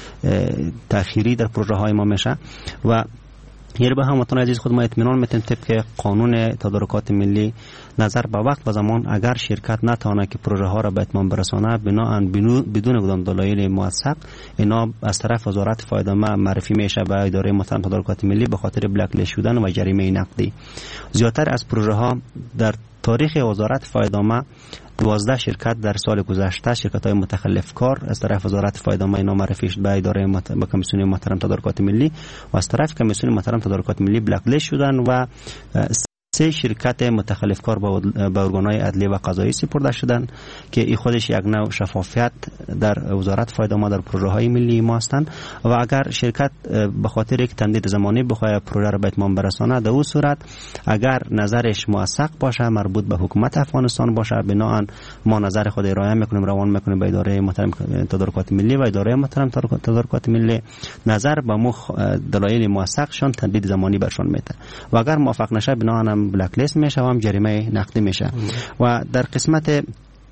تأخیری در پروژه های ما میشه. و یعنی به هموطنان عزیز خود ما اطمینان میتیم طبق قانون تدارکات ملی نظر به وقت و زمان اگر شرکت نتونه که پروژه ها را به اتمام برسانه بناهن بدون کدام دلایل موثق اینا از طرف وزارت فایداما معرفی میشه به اداره محترم تدارکات ملی به خاطر بلک لیست شدن و جریمه نقدی. زیادتر از پروژه ها در تاریخ وزارت فایداما دوازده شرکت در سال گذشته شرکت های متخلف کار از طرف وزارت فایداما اینا معرفی شد به اداره به کمیسیون محترم تدارکات ملی و از طرف کمیسیون محترم تدارکات ملی بلک لیست شدن و سه شرکت متخلف کار به ارگان‌های عدلی و قضایی سپرده شدن که این خودش یک نوع شفافیت در وزارت فایداما در پروژه های ملی ما هستند. و اگر شرکت به خاطر یک تمدید زمانی بخواد پروژه را به اتمام برسانه در اون صورت اگر نظرش موثق باشه مربوط به حکومت افغانستان باشه بناهن ما نظر خود ارائه میکنیم روان میکنیم به اداره محترم تدارکات ملی و اداره محترم تدارکات ملی نظر به مخ دلایل موثقشان تمدید زمانی برشان میده و اگر موافق نشه بناهن بلک لیست میشه و هم جریمه نقدی میشه. و در قسمت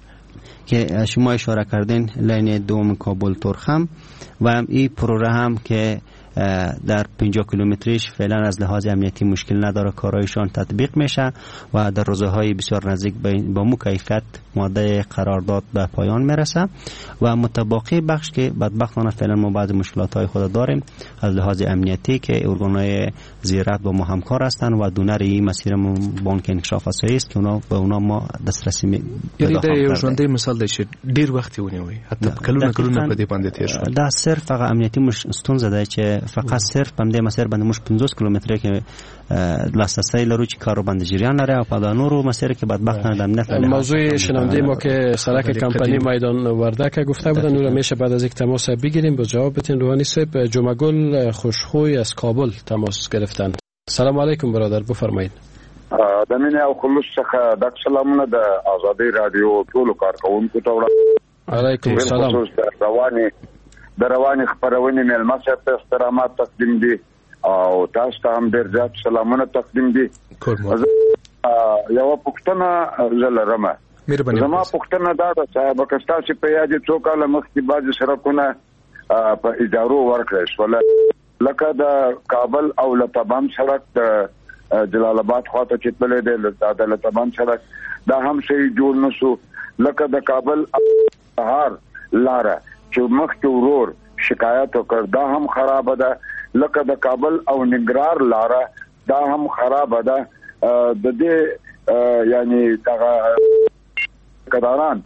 که شما اشاره کردین لین دوم کابل ترخم و این پروژه هم که در پنجاه کیلومتریش فعلا از لحاظ امنیتی مشکل نداره کارایشان تطبیق میشه و در روزهای بسیار نزدیک با مو کیفیت ماده قرارداد به پایان میرسه و متباقی بخش که بدبختانه فعلا ما بعض مشکلات های خود داریم از لحاظ امنیتی که ارگان‌های زیرت با ما همکار هستن و دونر این مسیر بانک انکشاف اساسی است که اونا به اونا ما دسترسی می یعنی در یو ژوندې مثال دی چې ډیر وخت ونیوي حتی کلونه کلونه په دې باندې تیر شو. دا صرف فقط امنیتی مش ستونزه ده چې فقط صرف په دې مسیر باندې مش پنځوس کیلومتره کې لاسرسی لرو چې کارو باندې جریان لري او په نورو مسیر کې بدبختانه د امنیت موضوع شنونده ما که سرک کمپانی میدان وردک گفته بودن اون رو میشه بعد از یک تماس بگیریم با جواب بدین. روحانی صاحب جمعگل خوشخوی از کابل تماس گرفتن. سلام علیکم برادر بفرمایید. د مینه او خلوص څخه د سلامونه د آزادی رادیو ټولو کارکونکو ته وړاندې علیکم السلام. رواني د رواني خبرونه ملما صاحب ته احترامات تقدیم دي او تاسو ته هم ډیر زیات سلامونه تقدیم دي. یو پښتنه زلرمه زما پښتنه دا ده صاحب که تاسو په یاد څو کاله مخکې باندې سرکونه په ادارو ورکړل شول لکه د کابل او لطبان سړک د جلال آباد خواته چې تللی دی د لطبان سړک دا هم شي جوړ نشو لکه د کابل هار لاره چې مخکې ورور شکایت وکړ دا هم خراب ده لکه د کابل او ننګرهار لاره دا هم خراب ده د دې یعنی دغه کداران.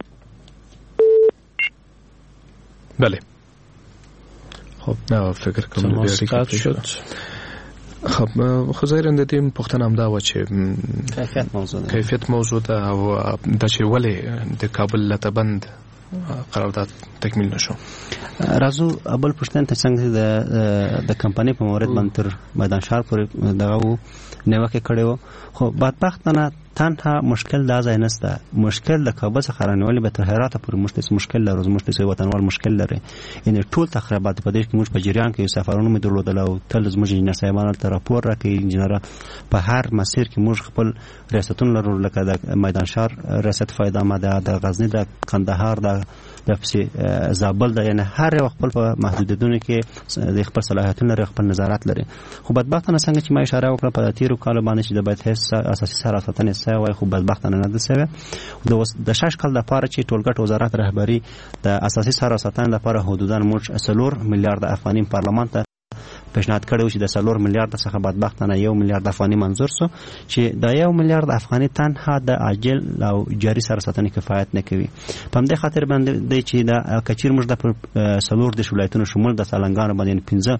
بله خب نه فکر کوم سماست شد. خب خو ظاهرا د دې پښتنه هم دا و چې کیفیت موضوع ده کیفیت موضوع ده او د چې ولې د کابل لطبند قرارداد تکمیل نشو. راځو اول پښتنه ته څنګه د د کمپنۍ په مورد باندې تر میدان شهر پورې دغه نیوکه کړو خو بدبختانه تنها مشکل دا ځای نسته، مشکل د کابل څخه رانیولې به تر هرات پورې موږ مشکل لرو، موږ د وطنوال مشکل لري. یعنی ټول تخریبات په دې کې موږ په جریان کې سفرونه مې درلودل او تل زموږ انجینر صاحبانو ته راپور راکوي. انجینر په هر مسیر کې موږ خپل ریاستونه لرو، لکه د میدان شهر ریاست فایده آمده، د غزنی، د قندهار، د د پسې زابل د، یعنی هر یو خپل په محدودیتونو کې د خپل صلاحیتونه لري، خپل نظارت لري. خو بدبختانه څنګه چې ما اشاره وکړه په تیرو کالو باندې چې د باید اساسي سراساتنې سوی وای، خو بدبختانه نه ده سوی. د شش کال لپاره چې ټولګټ وزارت رهبری د اساسي سراساتنې لپاره حدودا موږ څلور میلیارډ افغاني پارلمان ته پیشنهاد کړی و چې د څلور میلیارډ څخه بدبختانه یو میلیارډ افغاني منظور سو، چې د یو میلیارډ افغاني تنها د عاجل او جاري سراساتنې کفایت نه کوي. په همدې خاطر باندې دی چې د کچیر موږ د څلور د ولایتونو شمول د سالنګان باندې پنځه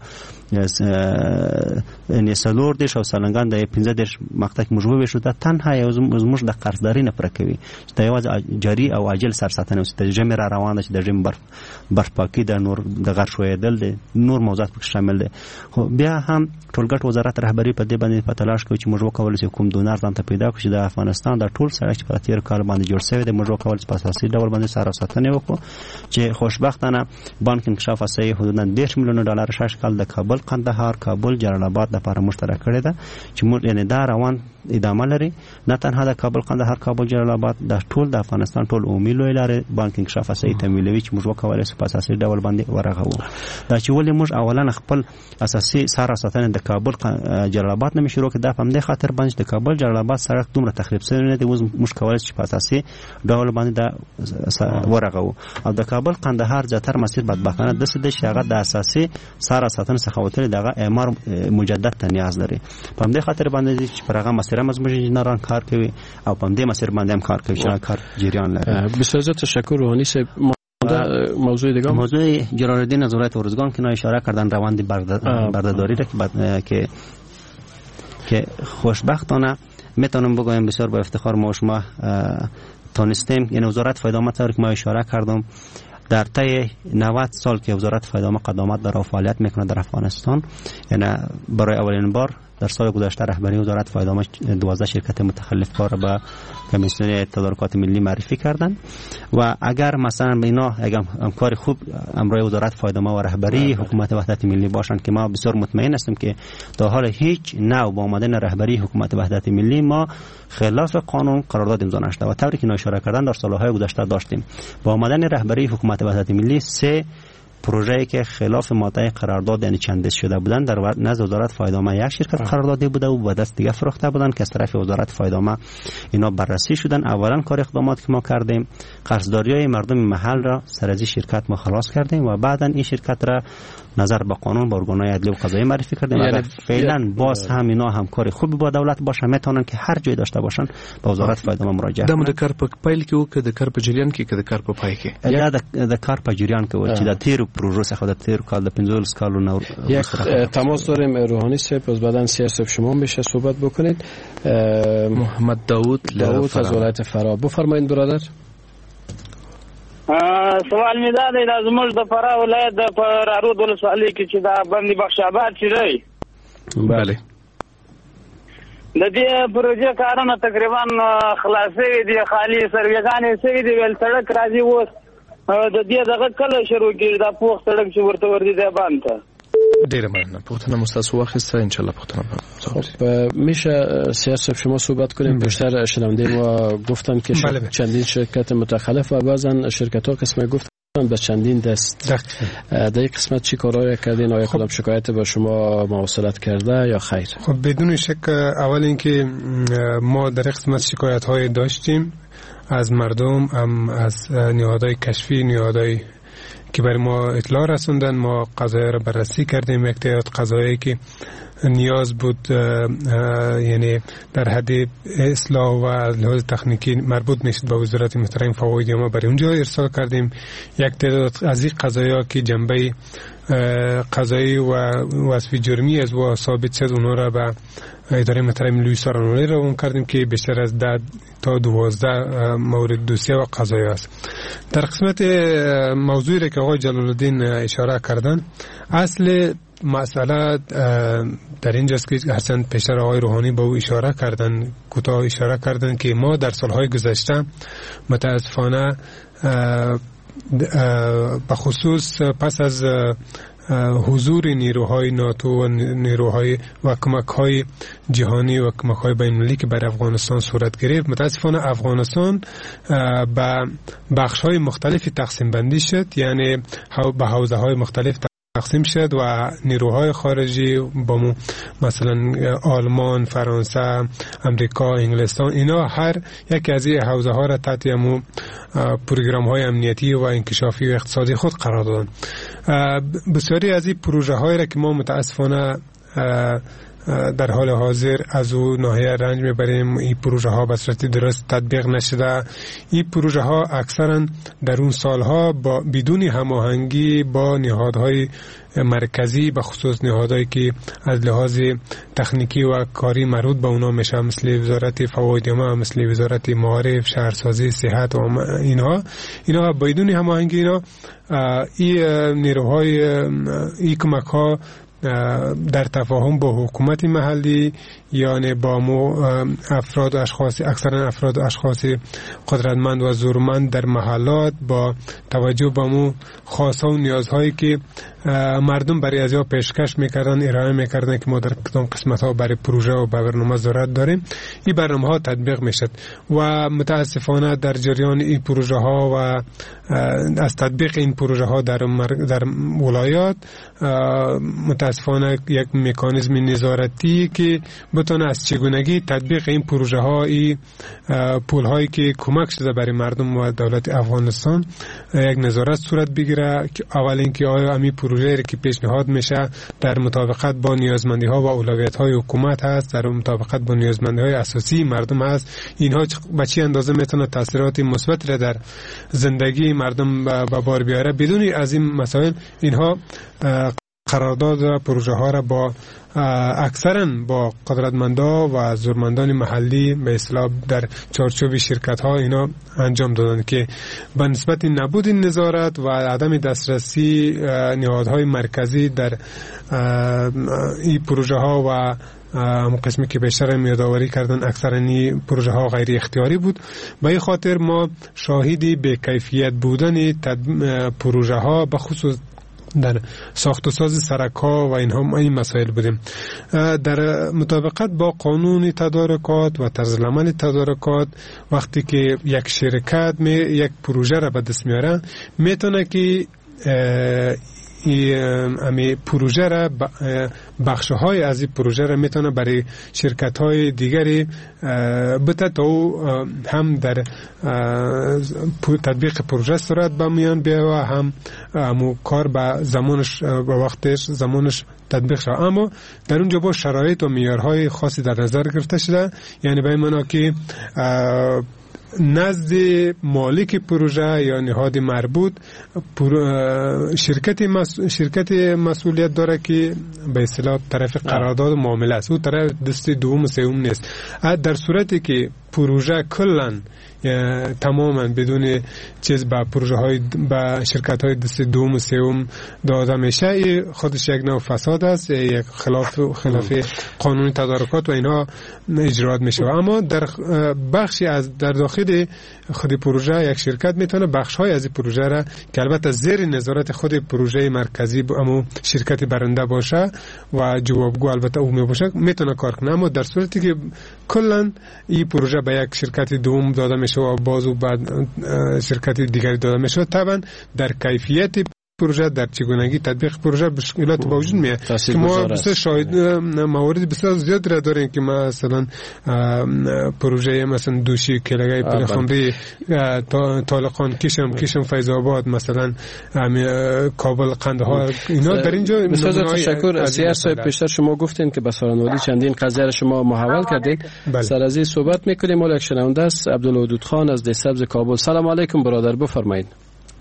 یعنی څلور دیش او سالنګان د پنځه دیش مقطع کې موږ وویشو دا تنها یو زموږ د قرضداري نه پوره کوي، چې د یوازې جاري او عاجل سرساتنه اوس د ژمي را روانه چې د ژمي برف برف پاکي د نور د غر شویدل د نور موضوعات پکې شامل دي. خو بیا هم ټولګټ وزارت رهبری په دې باندې په تلاش کوي چې موږ وکولای شو کوم ډونر ځان ته پیدا کړو چې د افغانستان د ټول سړک په تیر کال باندې جوړ شوی دی، موږ وکولای شو په اساسي ډول باندې سرساتنه وکړو چې خوشبختانه بانک انکشاف اساسي حدودا دیش میلیون ډالر شش کال د کابل، قندهار، کابل، جلال آباد لپاره مشترک کړی ده چې موږ یعنی دا روان ادامه لري. نه تنها د کابل، قندهار، کابل، جلال آباد د ټول د افغانستان ټول عمومي لوی لارې بانک انکشاف اساسي تمویلوي چې موږ وکولای شو په اساسي ډول باندې ورغو. دا چې ولې موږ اولا خپل اساسي سرساتنه د کابل، جلال آباد نه شروع کړه، دا په دې خاطر باندې د کابل، جلال آباد سړک دومره تخریب شوی نه دی، موږ کولای شو په اساسي ډول باندې دا ورغو. او د کابل، قندهار زیاتره مسیر بدبختانه د څه د شغه د اساسي سرساتنه څخه وتل دغه اعمار مجدد ته نیاز لري. په دې خاطر باندې چې پرغه مسیر مزمج انجینران کار کوي او په دې مسیر باندې هم کار کوي چې کار جریان لري. بسیار تشکر روحانی صاحب. موضوع دیگه موضوع جلال الدین نظارت ارزگان که اشاره کردن روند بردهداری را که که خوشبختانه میتونم بگویم بسیار با افتخار ما و شما تانستیم. یعنی وزارت فایده آمد که ما اشاره کردم در طی نود سال که وزارت فایده آمد قدامت داره و فعالیت میکنه در افغانستان، یعنی برای اولین بار در سال گذشته رهبری وزارت فایده آمد دوازده شرکت متخلف کار به کمیسیون تدارکات ملی معرفی کردند و اگر مثلا به اینا اگر کار خوب امروی وزارت فایده آمد و رهبری حکومت وحدت ملی باشند که ما بسیار مطمئن هستیم که تا حال هیچ نوع با آمدن رهبری حکومت وحدت ملی ما خلاف قانون قرارداد امضا نشده و طوری که اشاره کردن در سالهای گذشته داشتیم. با آمدن رهبری حکومت وحدت ملی سه پروژه‌ای که خلاف ماده قرارداد یعنی چندش شده بودند در نزد وزارت فایده آمد یک شرکت قراردادی بوده و به دست دیگه فروخته بودند که از طرف وزارت فایده آمد اینا بررسی شدن. اولا کار اقدامات که ما کردیم قرضداری‌های مردم محل را سر از این شرکت ما خلاص کردیم و بعداً این شرکت را نظر به قانون با ارگان‌های عدلی و قضایی معرفی کردیم. یعنی فعلا باز هم اینا همکاری خوبی با دولت باشه، میتونن که هر جای داشته باشن با وزارت فایده آمد مراجعه کنن. د کار په پایل کې او که د کار په جریان کې که د کار په پای کې یا د کار په جریان کې و چې د تیر پروژه څخه د تیر کال د پنځه کالو نور یک تماس داریم. روحانی صاحب از بعداً سیاست شما میشه صحبت بکنید. محمد داوود داوود از ولایت فرا، بفرمایید برادر. سوال می دا دی د زموږ د فراه ولایت د پرارود ولسوالۍ کې چې دا بندي بخش آباد چې دی، بله د دې پروژې کارونه تقریبا خلاصې دي، خالی سرویګانې سوي دي، ویل سړک راځي اوس د دې دغه کله شروع کېږي دا پوخ سړک چې ورته ورځي دی بند ته. ډیره مننه. پوښتنه مستاسو واخیسته ان شاء الله پوښتنه خب میشه سیاست شما صحبت کنیم. بیشتر شنونده ما گفتن که چندین شرکت متخلف و بعضا شرکت ها قسم گفتن به چندین دست. در این قسمت چی کارایی کردین؟ آیا کدام شکایت با شما مواصلت کرده یا خیر؟ خب بدون شک اول اینکه ما در قسمت شکایت های داشتیم از مردم، هم از نهادهای کشفی، نهادهای که برای ما اطلاع رسوندن. ما قضایه را بررسی کردیم، یک تعداد قضایایی که نیاز بود یعنی در حد اصلاح و از لحاظ تکنیکی مربوط میشد به وزارت محترم فوایدی ما برای اونجا ارسال کردیم. یک تعداد از این قضایا که جنبه قضایی و وصف جرمی از و ثابت شد اونها را به اداره محترم لوئیس آرانولی روان کردیم که بیشتر از ده تا دوازده مورد دوسیه و قضایی است. در قسمت موضوعی را که آقای جلال الدین اشاره کردن، اصل مسئله در اینجاست که حسن پیشتر آقای روحانی با او اشاره کردن، کوتاه اشاره کردن که ما در سالهای گذشته متاسفانه به خصوص پس از حضور نیروهای ناتو و نیروهای و کمک‌های جهانی و کمک‌های بین‌المللی که بر افغانستان صورت گرفت، متاسفانه افغانستان به بخش‌های مختلفی تقسیم بندی شد، یعنی به حوزه‌های مختلف تقسیم شد و نیروهای خارجی با مو مثلا آلمان، فرانسه، امریکا، انگلستان، اینا هر یک از این حوزه ها را تحت مو پروگرام های امنیتی و انکشافی و اقتصادی خود قرار دادن. بسیاری از این پروژه های را که ما متاسفانه در حال حاضر از او ناحیه رنج میبریم، این پروژه ها به صورت درست تطبیق نشده. این پروژه ها اکثرا در اون سالها با بدون هماهنگی با نهادهای مرکزی، به خصوص نهادهایی که از لحاظ تکنیکی و کاری مربوط به اونا میشه، مثل وزارت فواید عامه، مثل وزارت معارف، شهرسازی، صحت و اینها اینها بدون هماهنگی اینا این نیروهای این کمک ها در تفاهم با حکومت محلی، یعنی با مو افراد و اشخاص، اکثرا افراد و اشخاص قدرتمند و زورمند در محلات، با توجه به مو خواست‌ها و نیازهایی که مردم برای از یا پیشکش میکردن، ارائه میکردن که ما در کدام قسمت‌ها برای پروژه و برنامه ضرورت داریم، این برنامه‌ها تطبیق میشد و متاسفانه در جریان این پروژه ها و از تطبیق این پروژه ها در در ولایات متاسفانه یک مکانیزم نظارتی که بتونه از چگونگی تطبیق این پروژه ها، این پول هایی که کمک شده برای مردم و دولت افغانستان یک نظارت صورت بگیره که اول اینکه آیا امی پروژه که پیشنهاد میشه در مطابقت با نیازمندی ها و اولویت های حکومت هست، در مطابقت با نیازمندی های اساسی مردم هست، اینها به چه اندازه میتونه تاثیرات مثبت را در زندگی مردم به بار بیاره. بدون از این مسائل اینها قرارداد و پروژه ها را با اکثرا با قدرتمندا و زورمندان محلی به اصطلاح در چارچوب شرکت ها اینا انجام دادن که به نسبت نبود نظارت و عدم دسترسی نهادهای مرکزی در این پروژه ها و همون قسمی که بیشتر میادآوری کردن اکثر این پروژه ها غیر اختیاری بود. به این خاطر ما شاهدی به کیفیت بودن پروژه ها به خصوص در ساخت و ساز سرک‌ها و اینها این مسائل بودیم. در مطابقت با قانون تدارکات و طرزالعمل تدارکات، وقتی که یک شرکت می یک پروژه را به دست میاره، میتونه که امی پروژه را بخش‌های از این پروژه را میتونه برای شرکت‌های دیگری بده تا هم در تطبیق پروژه صورت به میان بیاید و هم همو کار به زمانش به وقتش زمانش تطبیق شد. اما در اونجا با شرایط و معیارهای خاصی در نظر گرفته شده، یعنی به این معنا که نزد مالک پروژه یا نهاد مربوط شرکت مس... شرکت مسئولیت داره که به اصطلاح طرف قرارداد و معامله است، او طرف دست دوم و سوم نیست. در صورتی که پروژه کلن تماما بدون چیز با پروژه های با شرکت های دست دوم و سوم داده میشه، خودش یک نوع فساد است، یک خلاف خلاف قانون تدارکات و اینها اجرات میشه. اما در بخشی از در داخل خود پروژه یک شرکت میتونه بخش های از پروژه را که البته زیر نظارت خود پروژه مرکزی اما شرکت برنده باشه و جوابگو البته او می باشه میتونه کار کنه. اما در صورتی که کلا این پروژه به یک شرکت دوم داده میشه و بازو بعد شرکت دیگری داده میشه، طبعا در کیفیت پروژه در چگونگی تطبیق پروژه مشکلات با وجود میاد که ما بسیار شاهد موارد بسیار زیاد را داریم که مثلا پروژه مثلا دوشی کلگای پلخمری طالقان کشم کشم فیض آباد مثلا کابل قندهار اینا در اینجا. بسیار تشکر. سیار صاحب پیشتر شما گفتین که بسیار نوری چندین قضیه را شما محول کردید. سر از این صحبت میکنیم. ولی یک شنونده است عبدالودود خان از ده سبز کابل. سلام علیکم برادر، بفرمایید.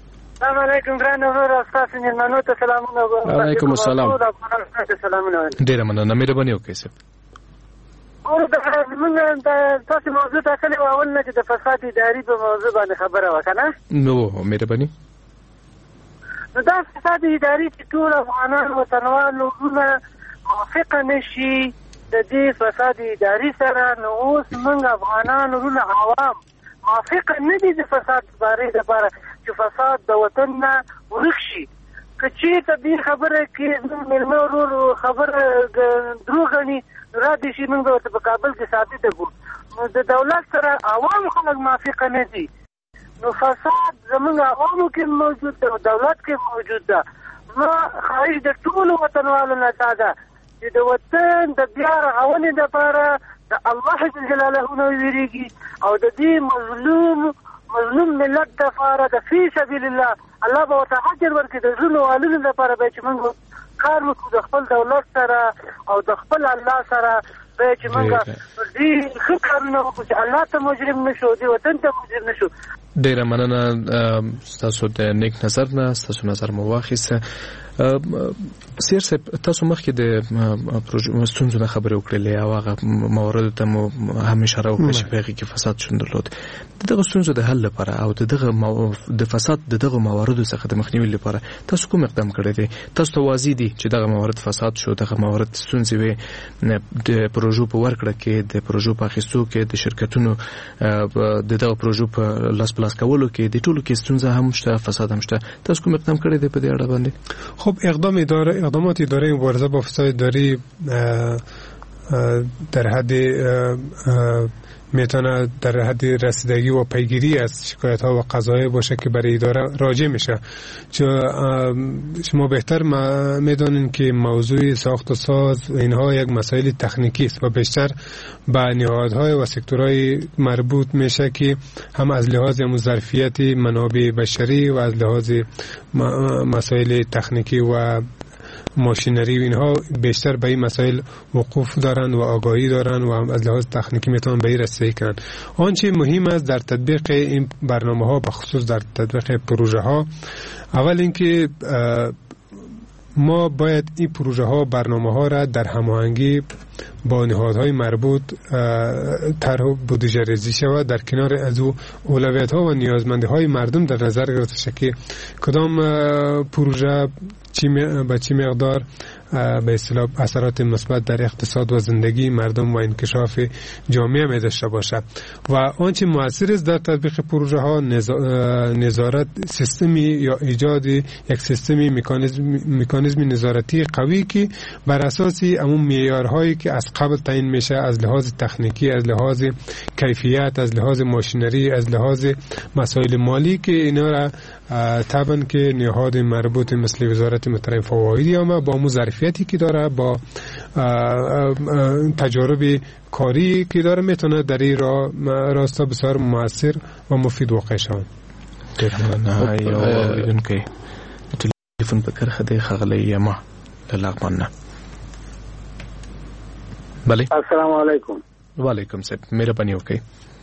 السلام علیکم ګران ورور تاسو نه منو ته سلامونه. وعلیکم السلام. سلامونه. ډیر مننه مهرباني وکړئ صاحب. اور د موږ د تاسو موضوع ته کله اول نه چې د فساد اداري په موضوع باندې خبره وکنه. نو مهرباني. نو دا فساد اداري چې ټول افغانان وطنوال ورونه موافق نشي د دې فساد اداري سره، نو اوس موږ افغانان ورونه عوام موافق نه دي د فساد باره لپاره چې فساد د وطن نه ورک شي. که چېرته دې خبره کې زموږ مېلمه ورور خبره دروغ ګڼي را دي شي موږ به ورته په کابل کې ثابته کړو. نو د دولت سره عوام خلک موافقه نه دي، نو فساد زموږ عوامو کې موجود ده او دولت کې موجود ده. نو خواهش د ټولو وطنوالو نه دا ده چې د وطن د بیا رغونې لپاره د الله جل جلاله نه ویریږي او د دې مظلوم مظلوم ملت لپاره د فی سبیل الله الله به ورته اجر ورکړي. د زړونو والونو لپاره به چې موږ کار وکړو د خپل دولت سره او د خپل الله سره به چې موږ دې ښه کارونه وکړو چې الله ته مجرم نشو، دې وطن ته مجرم نشو. ډیره مننه ستاسو د نیک نظر نه، ستاسو نظر مو واخیسته. سیر صاحب تاسو مخکې د پروژې ستونزو نه خبرې وکړلې او هغه مواردو ته مو هم اشاره وکړه چې په هغې کې فساد شتون درلود. د دغه ستونزو د حل لپاره او د دغه د فساد د دغه مواردو څخه د مخنیوي لپاره تاسو کوم اقدام کړی دی؟ تاسو ته واضح دي چې دغه موارد فساد شو، دغه موارد ستونزې وې د پروژو په ورکړه کې، د پروژو په اخیستو کې، د شرکتونو د دغه پروژو په لاس په لاس کولو کې، د ټولو کې ستونزه هم شته، فساد هم شته. تاسو کوم اقدام کړی دی په دې اړه باندې؟ خب اقدام اداره اقدامات اداره مبارزه با فساد اداری در حد میتونه در حد رسیدگی و پیگیری از شکایت ها و قضایا باشه که برای اداره راجع میشه. چون شما بهتر میدونین که موضوع ساخت و ساز اینها یک مسائل تکنیکی است و بیشتر به نهادهای و سکتورهای مربوط میشه که هم از لحاظ ظرفیت منابع بشری و از لحاظ مسائل تکنیکی و ماشینری و اینها بیشتر به این مسائل وقوف دارن و آگاهی دارن و هم از لحاظ تکنیکی میتونن به این رسیدگی کنن. آنچه مهم است در تطبیق این برنامه ها بخصوص در تطبیق پروژه ها، اول اینکه ما باید این پروژه ها برنامه ها را در هماهنگی با نهادهای مربوط طرح و بودجه ریزی شود، در کنار از او اولویت ها و نیازمندی های مردم در نظر گرفته شود که کدام پروژه چی به چی مقدار به اصطلاح اثرات مثبت در اقتصاد و زندگی مردم و انکشاف جامعه می داشته باشد. و آنچه مؤثر است در تطبیق پروژه ها نظارت سیستمی یا ایجاد یک سیستمی مکانیزم مکانیزم نظارتی قوی که بر اساس همون معیارهایی که از قبل تعیین میشه، از لحاظ تکنیکی، از لحاظ کیفیت، از لحاظ ماشینری، از لحاظ مسائل مالی که اینا را طبعا که نهاد مربوط مثل وزارت محترم فوایدی اما با مو ظرفیتی که داره، با تجارب کاری که داره، میتونه در این راستا بسیار مؤثر و مفید واقع شود. نه یا بدون که تلفن بکر خدای خغلی ما للغمان نه. بله السلام علیکم. و علیکم السلام. مهربانی وکړئ.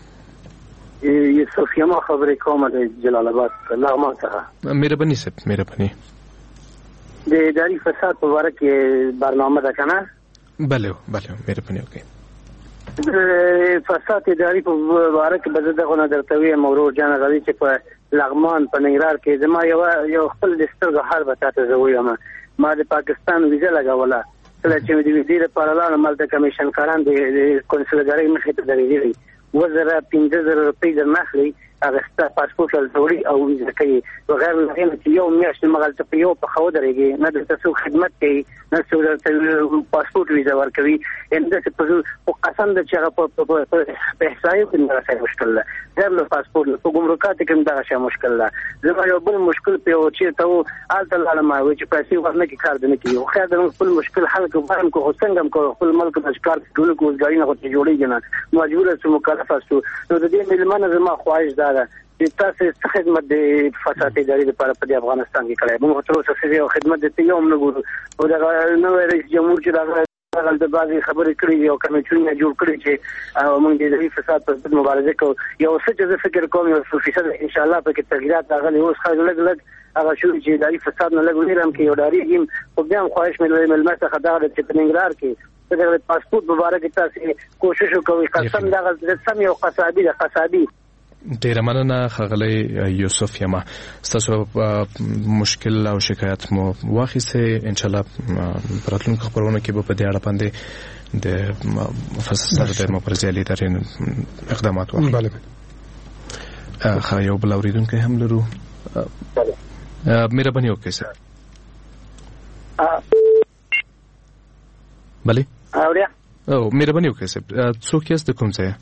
یوسف یما خبرې کوم د جلال آباد لغمان څخه. مهرباني صاحب مهرباني. د اداري فساد په اړه کې برنامه ده کنه؟ بله بله مهرباني وکړئ. د فساد اداري په اړه کې به دغه نه درته وایم ورور جان غوي چې په لغمان په ننګرهار کې زما یو یو خپل د سترګو حال به تاسو زه وایم. ما د پاکستان ویزه لګوله، کله چې د ویزې لپاره لاړم مالته کمیشن کاران د کنسولګرۍ مخې ته درېدلي وزره پنځه زره روپۍ درنه اخلي، هغه ستا پاسپورټ هلته او ویزه کوي بغیر له هغې نه چې یو میاشت مغلته په یو پښه ودرېږي، نه درته څوک خدمت کوي، نه څوک درته پاسپورټ ویزه ورکوي. یعنې داسې په قسم ده چې هغه په احصایو کې دغه شی مشکل ده، غیر له پاسپورټ نه په ګمرکاتو کې هم دغه شی مشکل ده. زما یو بل مشکل پې و چېرته و هلته لاړم وایي چې پیسې ورنه کړي کار دې نه کوي. خو خیر ده موږ خپل مشکل حل کړو، غواړم که خو څنګه هم کوو خپل ملک ته چې کار کوو که اوسګاري نه خو ته جوړېږي نه، مجبوره سو مکلفه سو. نو د دې مېلمه نه زما خواهش دا ده چې تاسو څه خدمت د فساد اداري لپاره په افغانستان کې کړی. موږ تر اوسه څه یو خدمت دته یو هم نه ګورو. او دغه نوی رئیس جمهور چې دغه هغه د بعضې خبرې کړې دي او کمیټونه جوړ کړي چې موږ د اداري فساد پر ضد مبارزه کوو. یو څه چې زه فکر کوم یو څو فیصد انشاءالله پکې تغییرات راغلي، اوس خلک لږ لږ هغه شو چې اداري فساد نه لګوي هم کې یو ډاریږم خو بیا هم خواهش مې لري ملمه څخه دا چې په ننګرهار کې د پاسپورت مبارک تاسو کوشش وکوي قسم دا سم یو قصابي د قصابي ډیره مننه ښاغلی یوسف یما ستاسو مشکل او شکایت مو واخیسته ان شاء الله راتلونکو خبرونه کې به په دې اړه باندې د فساد د مبارزې لپاره اقدامات وکړي. بله خا یو بل اوریدونکو هم لرو. مهرباني وکړئ سر. بله اوریا او مهرباني وکړئ سر. څوک یاست د کوم ځای؟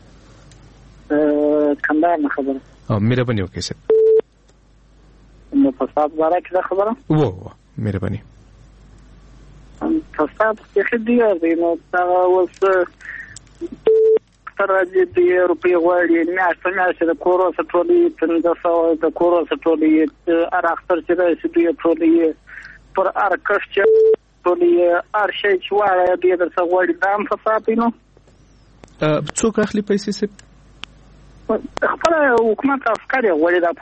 کندهار نه خبره. او مهرباني وکړئ سر. نو فساد باره کې دا خبره؟ وو مهرباني. فساد کې دی نو دا اوس تر دې د روپی غوړي میاشت میاشت د کورو سټولي پنځه سوه د کورو سټولي ار اختر چې راځي دوی ټولي پر ار کښ چې ټولي ار شي چې وایي دې د سغوړي دام فساد نو څوک اخلي پیسې سي خپل حکومت افکار غوړي دا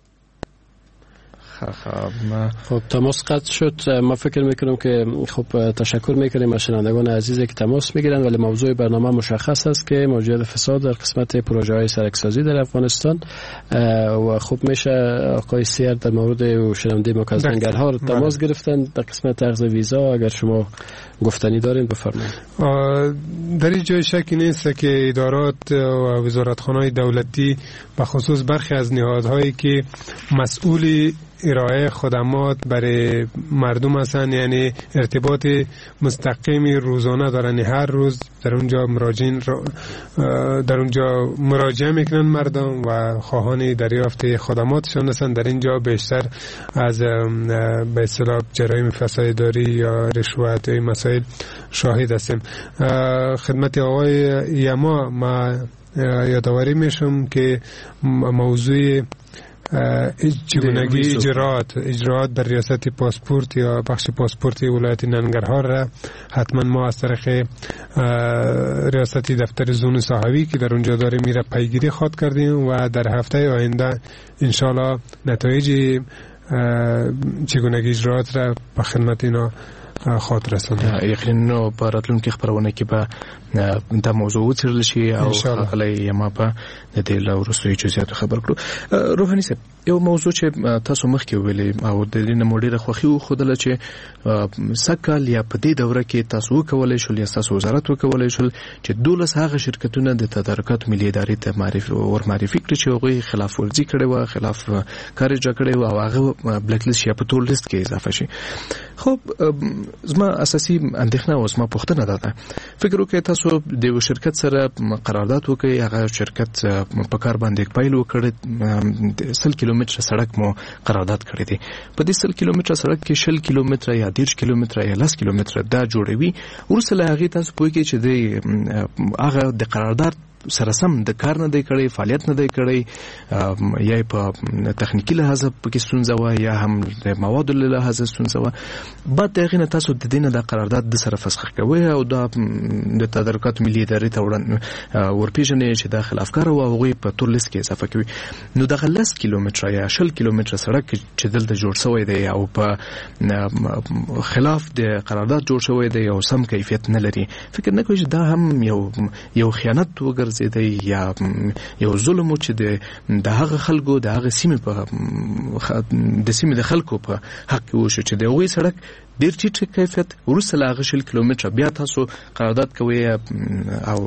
خب تماس قطع شد. ما فکر میکنم که خب تشکر میکنیم از شنوندگان عزیزی که تماس میگیرند ولی موضوع برنامه مشخص است که موجود فساد در قسمت پروژه های سرکسازی در افغانستان و خب میشه آقای سیر در مورد شنونده ما که از ننگرهار تماس گرفتن در قسمت اخذ ویزا اگر شما گفتنی دارین بفرمایید. در این جای شکی نیست که ادارات و وزارتخانه‌های دولتی به خصوص برخی از نهادهایی که مسئول ارائه خدمات برای مردم هستند، یعنی ارتباط مستقیمی روزانه دارن، هر روز در اونجا مراجعین در اونجا مراجعه میکنن مردم و خواهان دریافت خدماتشان هستند. در اینجا بیشتر از به اصطلاح جرایم فساد اداری یا رشوت یا مسائل شاهد هستیم. خدمت آقای یما ما یادآوری میشم که موضوع چگونگی اجرات اجرات در ریاست پاسپورت یا بخش پاسپورت ولایت ننگرهار را حتما ما از طریق ریاستی دفتر زون صحوی که در اونجا داره میره پیگیری خواد کردیم و در هفته آینده انشالله نتایج چگونگی اجرات را به خدمت اینا خاطر رسوندیم. یقینا په راتلونکي خبرونه کې به دا موضوع وڅېړل شي او خلک یې ما په د دې له وروستیو جزئیاتو خبر کړو. روحاني صاحب یو موضوع چې تاسو مخکې ویلې او د دې نه مو ډېره خوښي وښودله چې سږ یا په دې دوره کې تاسو وکولی شول یا ستاسو وزارت وکولی شول چې دولس هغه شرکتونه د تدارکاتو ملي ادارې ته معرفي ور معرفي کړي چې هغوی خلاف ورزي کړې وه، خلاف کار اجرا کړی و او هغه بلیک لیست یا په تور لیست کې اضافه شي. خب زما اساسي اندېښنه او زما پوښتنه ده، فکر وکړئ تاسو د یو شرکت سره قرارداد وکړئ، هغه شرکت په کار باندې پیل وکړي، سل کیلومتره سړک مو قرارداد کړی دی، په دې سل کیلومتره سړک کې شل کیلومتره یا دېرش کیلومتره یا لس کیلومتره دا جوړوي، وروسته له هغې تاسو پوهېږئ چې د هغه د قرارداد سره سم د کار نه دی کړی، فعالیت نه دی کړی، یا په تخنیکي لحاظه پکې ستونزه وه یا هم د موادو له لحاظه ستونزه وه، بعد د هغې نه تاسو د دې نه دا قرارداد د سره فسخ کوئ او دا د تدارکاتو ملي ادارې ته ورپېژنئ چې دا خلافکار وه او هغوی په تور لیست کې اضافه کوي. نو دغه لس کیلومتره یا شل کیلومتره سړک چې دلته جوړ شوی دی او په خلاف د قرارداد جوړ شوی دی او سم کیفیت نه لري، فکر نه کوئ چې دا هم یو یو خیانت وګرځي زیدای یا یو ظلم چې د هغه خلکو د هغه سیمې په د سیمې د خلکو په حق کې وشو چې د هغوی سړک ډېر ټیټ کیفیت، وروسته له هغه شل کیلومتره بیا تاسو قرارداد کوئ او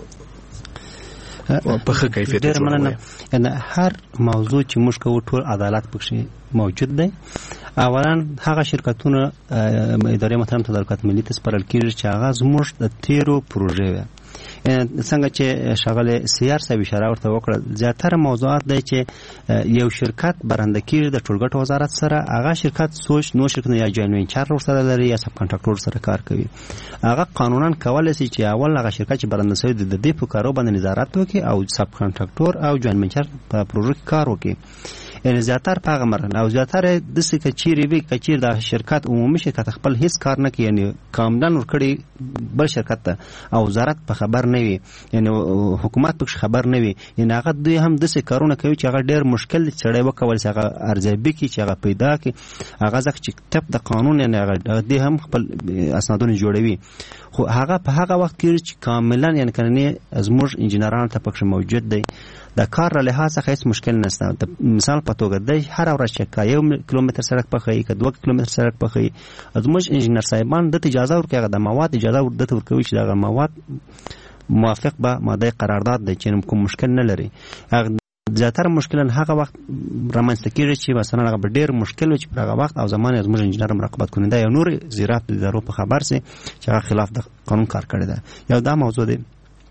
په ښه کیفیت ډېر مننه. یعنې هر موضوع چې موږ کوو ټول عدالت پکې موجود دی. اولا هغه شرکتونه ادارې محترم تدارکات ملي ته سپارل کېږي چې هغه زموږ د تیرو پروژې وي، څنګه چې شغله سیار صاحب اشاره ورته وکړه، زیاتره موضوعات دی چې یو شرکت برنده کېږي د ټولګټو وزارت سره، هغه شرکت سوچ نو شرکت یا جوین وینچر ورسره لري یا سب کانټراکټور سره کار کوي، هغه قانونا کولای شي چې اول هغه شرکت چې برنده شوی د دې په کارو باندې نظارت وکړي او سب کانټراکټور او جوین وینچر په پروژه کې کار وکړي. یعنی زیاتره په هغه مرحله او زیاتره داسې که چیرې وي که چیرې د شرکت عمومي شرکت خپل هیڅ کار نه کوي یعنی کامدن ورکړي بل شرکت ته او وزارت په خبر نه وي یعنی حکومت پکې خبر نه وي یعنی هغه دوی هم داسې کارونه کوي چې هغه ډېر مشکل دي چې سړی وکولی شي هغه ارزیابي کړي چې هغه پیدا کړي هغه ځکه چې طب د قانون یعنی هغه دوی هم خپل اسنادونه جوړوي خو هغه په هغه وخت کې چې کاملا یعنی کنه زموږ انجینران ته پکې موجود دی د کار له لحاظ څخه هیڅ مشکل نشته مثال په توګه د هر ورځ چې یو کیلومتر سړک پخوي که دوه کیلومتر سړک پخوي زموږ انجینر صاحبان د اجازه ورکړي د مواد اجازه ورکوي چې دغه مواد موافق به ماده قرارداد دی چې کوم مشکل نه لري زیاتره مشکل هغه وخت رامنځته کېږي چې مثلا هغه به ډېر مشکل وي چې په هغه وخت او زمان زموږ انجینر مراقبت کننده یا نور زیرات د ادارو په خبر سي چې هغه خلاف د قانون کار کړی دی یو دا موضوع دی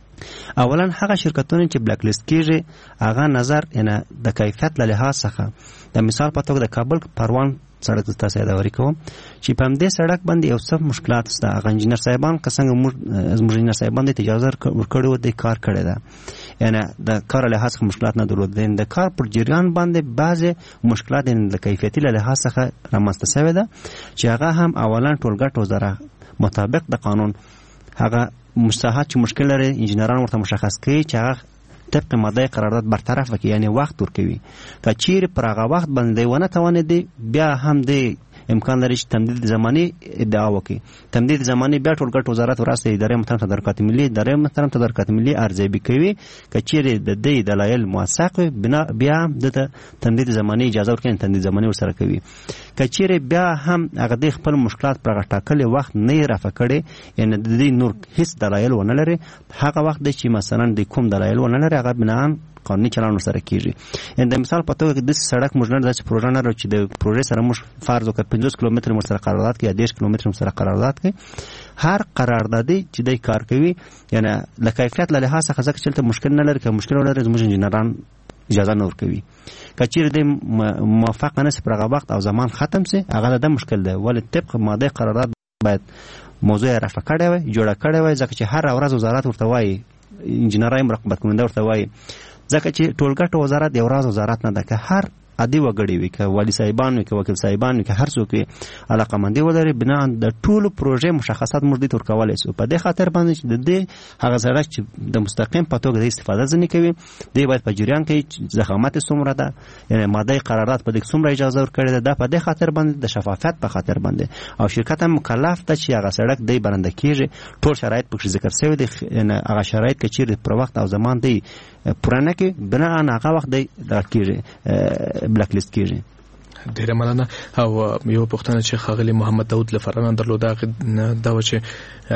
اولا هغه شرکتونه چې بلیک لیست کېږي هغه نظر یعنی د کیفیت له لحاظ څخه د مثال په توګه د کابل پروان سړک تاسو یادوري کوم چې په همدې سړک باندې یو څه مشکلات شته هغه انجینر صاحبان که څنګه موږ زموږ انجینر صاحبان د اجازه ورکړې و د کار کړی ده یعنی د کار له لحاظ مشکلات نه درلودل د کار پر جریان باندې بعضې مشکلات د کیفیتي له لحاظ څخه رامنځته شوی ده چې هغه هم اولا ټولګټ وزاره مطابق د قانون هغه مصطلحات چې مشکل لري انجینران ورته مشخص کوي چې هغه طبق ماده قرارداد برطرف وکړي یعنی وخت ورکوي که چیرې پر هغه وخت باندې ونه توانېدي بیا هم د امکان لري چې تمدید زماني ادعا وکړي تمدید زماني بیا ټولګټ وزارت وراسته ادارې محترم تدارکات ملي ادارې محترم تدارکات ملي ارزیابي کوي که چیرې د دې دلایل موثق وي بیا د تمدید زماني اجازه ورکړي تمدید زماني ورسره کوي که چیرې بیا هم هغه د خپل مشکلات پر ټاکلي وخت نه رافع کړي یعنی د دې نور هیڅ دلایل ونه لري هغه وخت د چې مثلا د کوم دلایل ونه لري هغه بنان قانوني چلان ورسره کیږي ان د مثال په توګه د سړک موږ نه داسې پروژه نه لرو چې د پروژې سره موږ فرض وکړو پنځوس کیلومتر موږ سره قرارداد کوي یا دېرش کیلومتر موږ سره قرارداد کوي هر قراردادي چې د کار کوي یعنی له کیفیت له لحاظ څخه ځکه چې مشکل نه لري که مشکل ولري زموږ انجینران اجازه نه ورکوي که چیرې د موافق نه سي پر هغه وخت او زمان ختم سي هغه د مشکل دی ولې طبق ماده قرارداد باید موضوع رفع کړی وي جوړه کړی وي ځکه چې هر ورځ وزارت ورته وایي انجینرای مراقبت کننده ورته وایي ځکه چې ټولګټ وزارت یو راز وزارت نه ده که هر عادي وګړي وي که والي صاحبان وي که وکیل صاحبان وي که هر څوک وي علاقمندي ولري بنا د ټولو پروژې مشخصات موږ دې ورکولی سو په دې خاطر باندې چې د دې هغه سړک چې د مستقیم په توګه د استفاده ځنې کوي دی باید په جریان کې ضخامت څومره ده یعنی ماده قرارداد په دې څومره اجازه ورکړې ده دا په دې خاطر باندې د شفافیت په خاطر باندې او شرکت هم مکلف ده چې هغه سړک دی برنده کیږي ټول شرایط پکې ذکر شوی دي هغه شرایط که چیرې پر وخت او زمان دی پرانه کې بنا هغه وخت دی دا کیږي بلیک لیست کیږي ډیره مننه او یو پوښتنه چې خاغلی محمد داود لفران درلوده دا و چې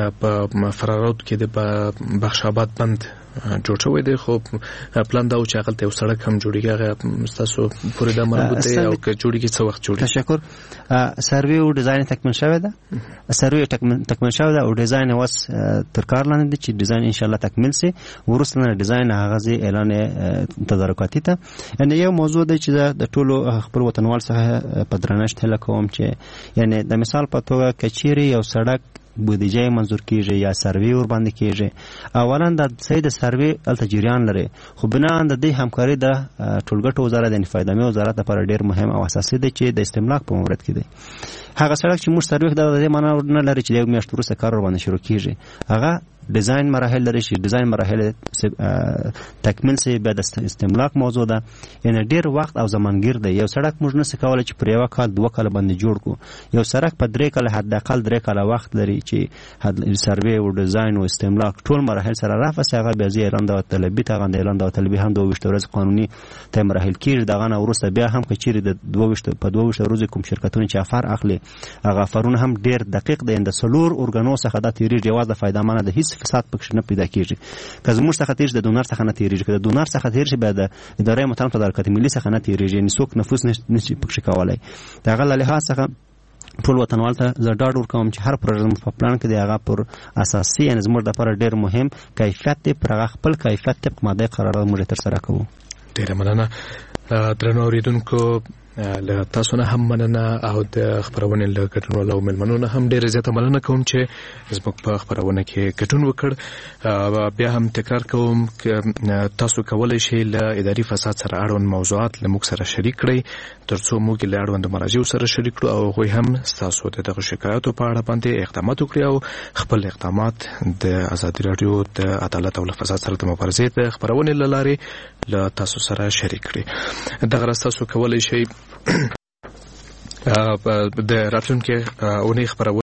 په فرارود کې د بخش آباد بند جوړ شوی دی خو پلان دا و چې هغه ته یو سړک هم جوړیږي هغه تاسو پورې دا مربوط دی او که جوړیږي څه وخت جوړیږي تشکر سروي او ډیزاین تکمیل شوی ده سروي تکمیل شوی ده او ډیزاین واس تر کار لاندې دی چې ډیزاین ان شاء الله تکمیل سي وروسته نه ډیزاین هغه ځي اعلان تدارکاتي ته یعنی یو موضوع دی چې د ټولو خپل وطنوال څخه په درنښت هله کوم چې یعنی د مثال په توګه کچيري یو سړک بودیجه منظور کیږي یا سروي ور باندې کیږي اولا د سید سروي الته جریان لري خو بنا د دې همکاري د ټولګټو وزارت د فایده وزارت لپاره ډیر مهم او اساسي دی چې د استملاک په مورد کې دی هغه سړک چې موږ سروي د دې معنی نه لري چې یو میاشت وروسته کار ور باندې شروع کیږي هغه ډیزاین مراحل لري چې ډیزاین مراحل تکمیل سي به د استملاک موضوع ده یعنی ډیر وخت او زمانګیر دی یو سړک موږ نه سکول چې پر یو کال دوه کال باندې جوړ کو یو سړک په درې کال حد اقل درې کال وخت لري چې سروي او ډیزاین او استملاک ټول مراحل سره رافع سي هغه به زی اعلان د طلبي ته غند اعلان د طلبي هم دوه وشت ورځ قانوني ته مراحل کیږي دغه نه ورسته بیا هم کچيري د دوه وشت په دوه وشت ورځې کوم شرکتونه چې افر اخلي هغه افرونه هم ډیر دقیق دي د سلور اورګانو څخه د تیری جواز د فائدہ مانه د هیڅ فساد پکښ نه پیدا کیږي که زموږ څخه تیر د ډونر څخه نه تیریږي که د ډونر څخه تیر شي به د ادارې محترم تدارکات ملي څخه نه تیریږي یعنی څوک نفوذ نشي پکښ کولای دغه له لحاظ څخه ټول وطنوال ته زه ډاډ ورکوم چې هر پروژه په پلان کې دی هغه پر اساسي یعنی زموږ لپاره ډیر مهم کیفیت دی پر هغه خپل کیفیت طبق ماده قرارداد موږ تر سره کوو ډیره مننه درنو اوریدونکو له تاسو نه هم مننه او د خبرونه له ګډونوالو او ملمنو نه هم ډېر زیاته مننه کوم چې زموږ په خبرونه کې ګډون وکړ. بیا هم تکرار کوم تاسو کولای شئ له اداري فساد سره اړوند موضوعات له موږ سره شریک کړئ ترڅو موږ له اړوند مراجعو سره شریک کړو او هغوی هم ستاسو د دغه شکایاتو په اړه باندې اقدامات وکړي او خپل اقدامات د ازادي راډیو د عدالت او فساد سره د مبارزې د خبرونې له لارې له تاسو سره شریک کړي. دغه راز تاسو کولای شئ د راتلونکي اونۍ خبرونه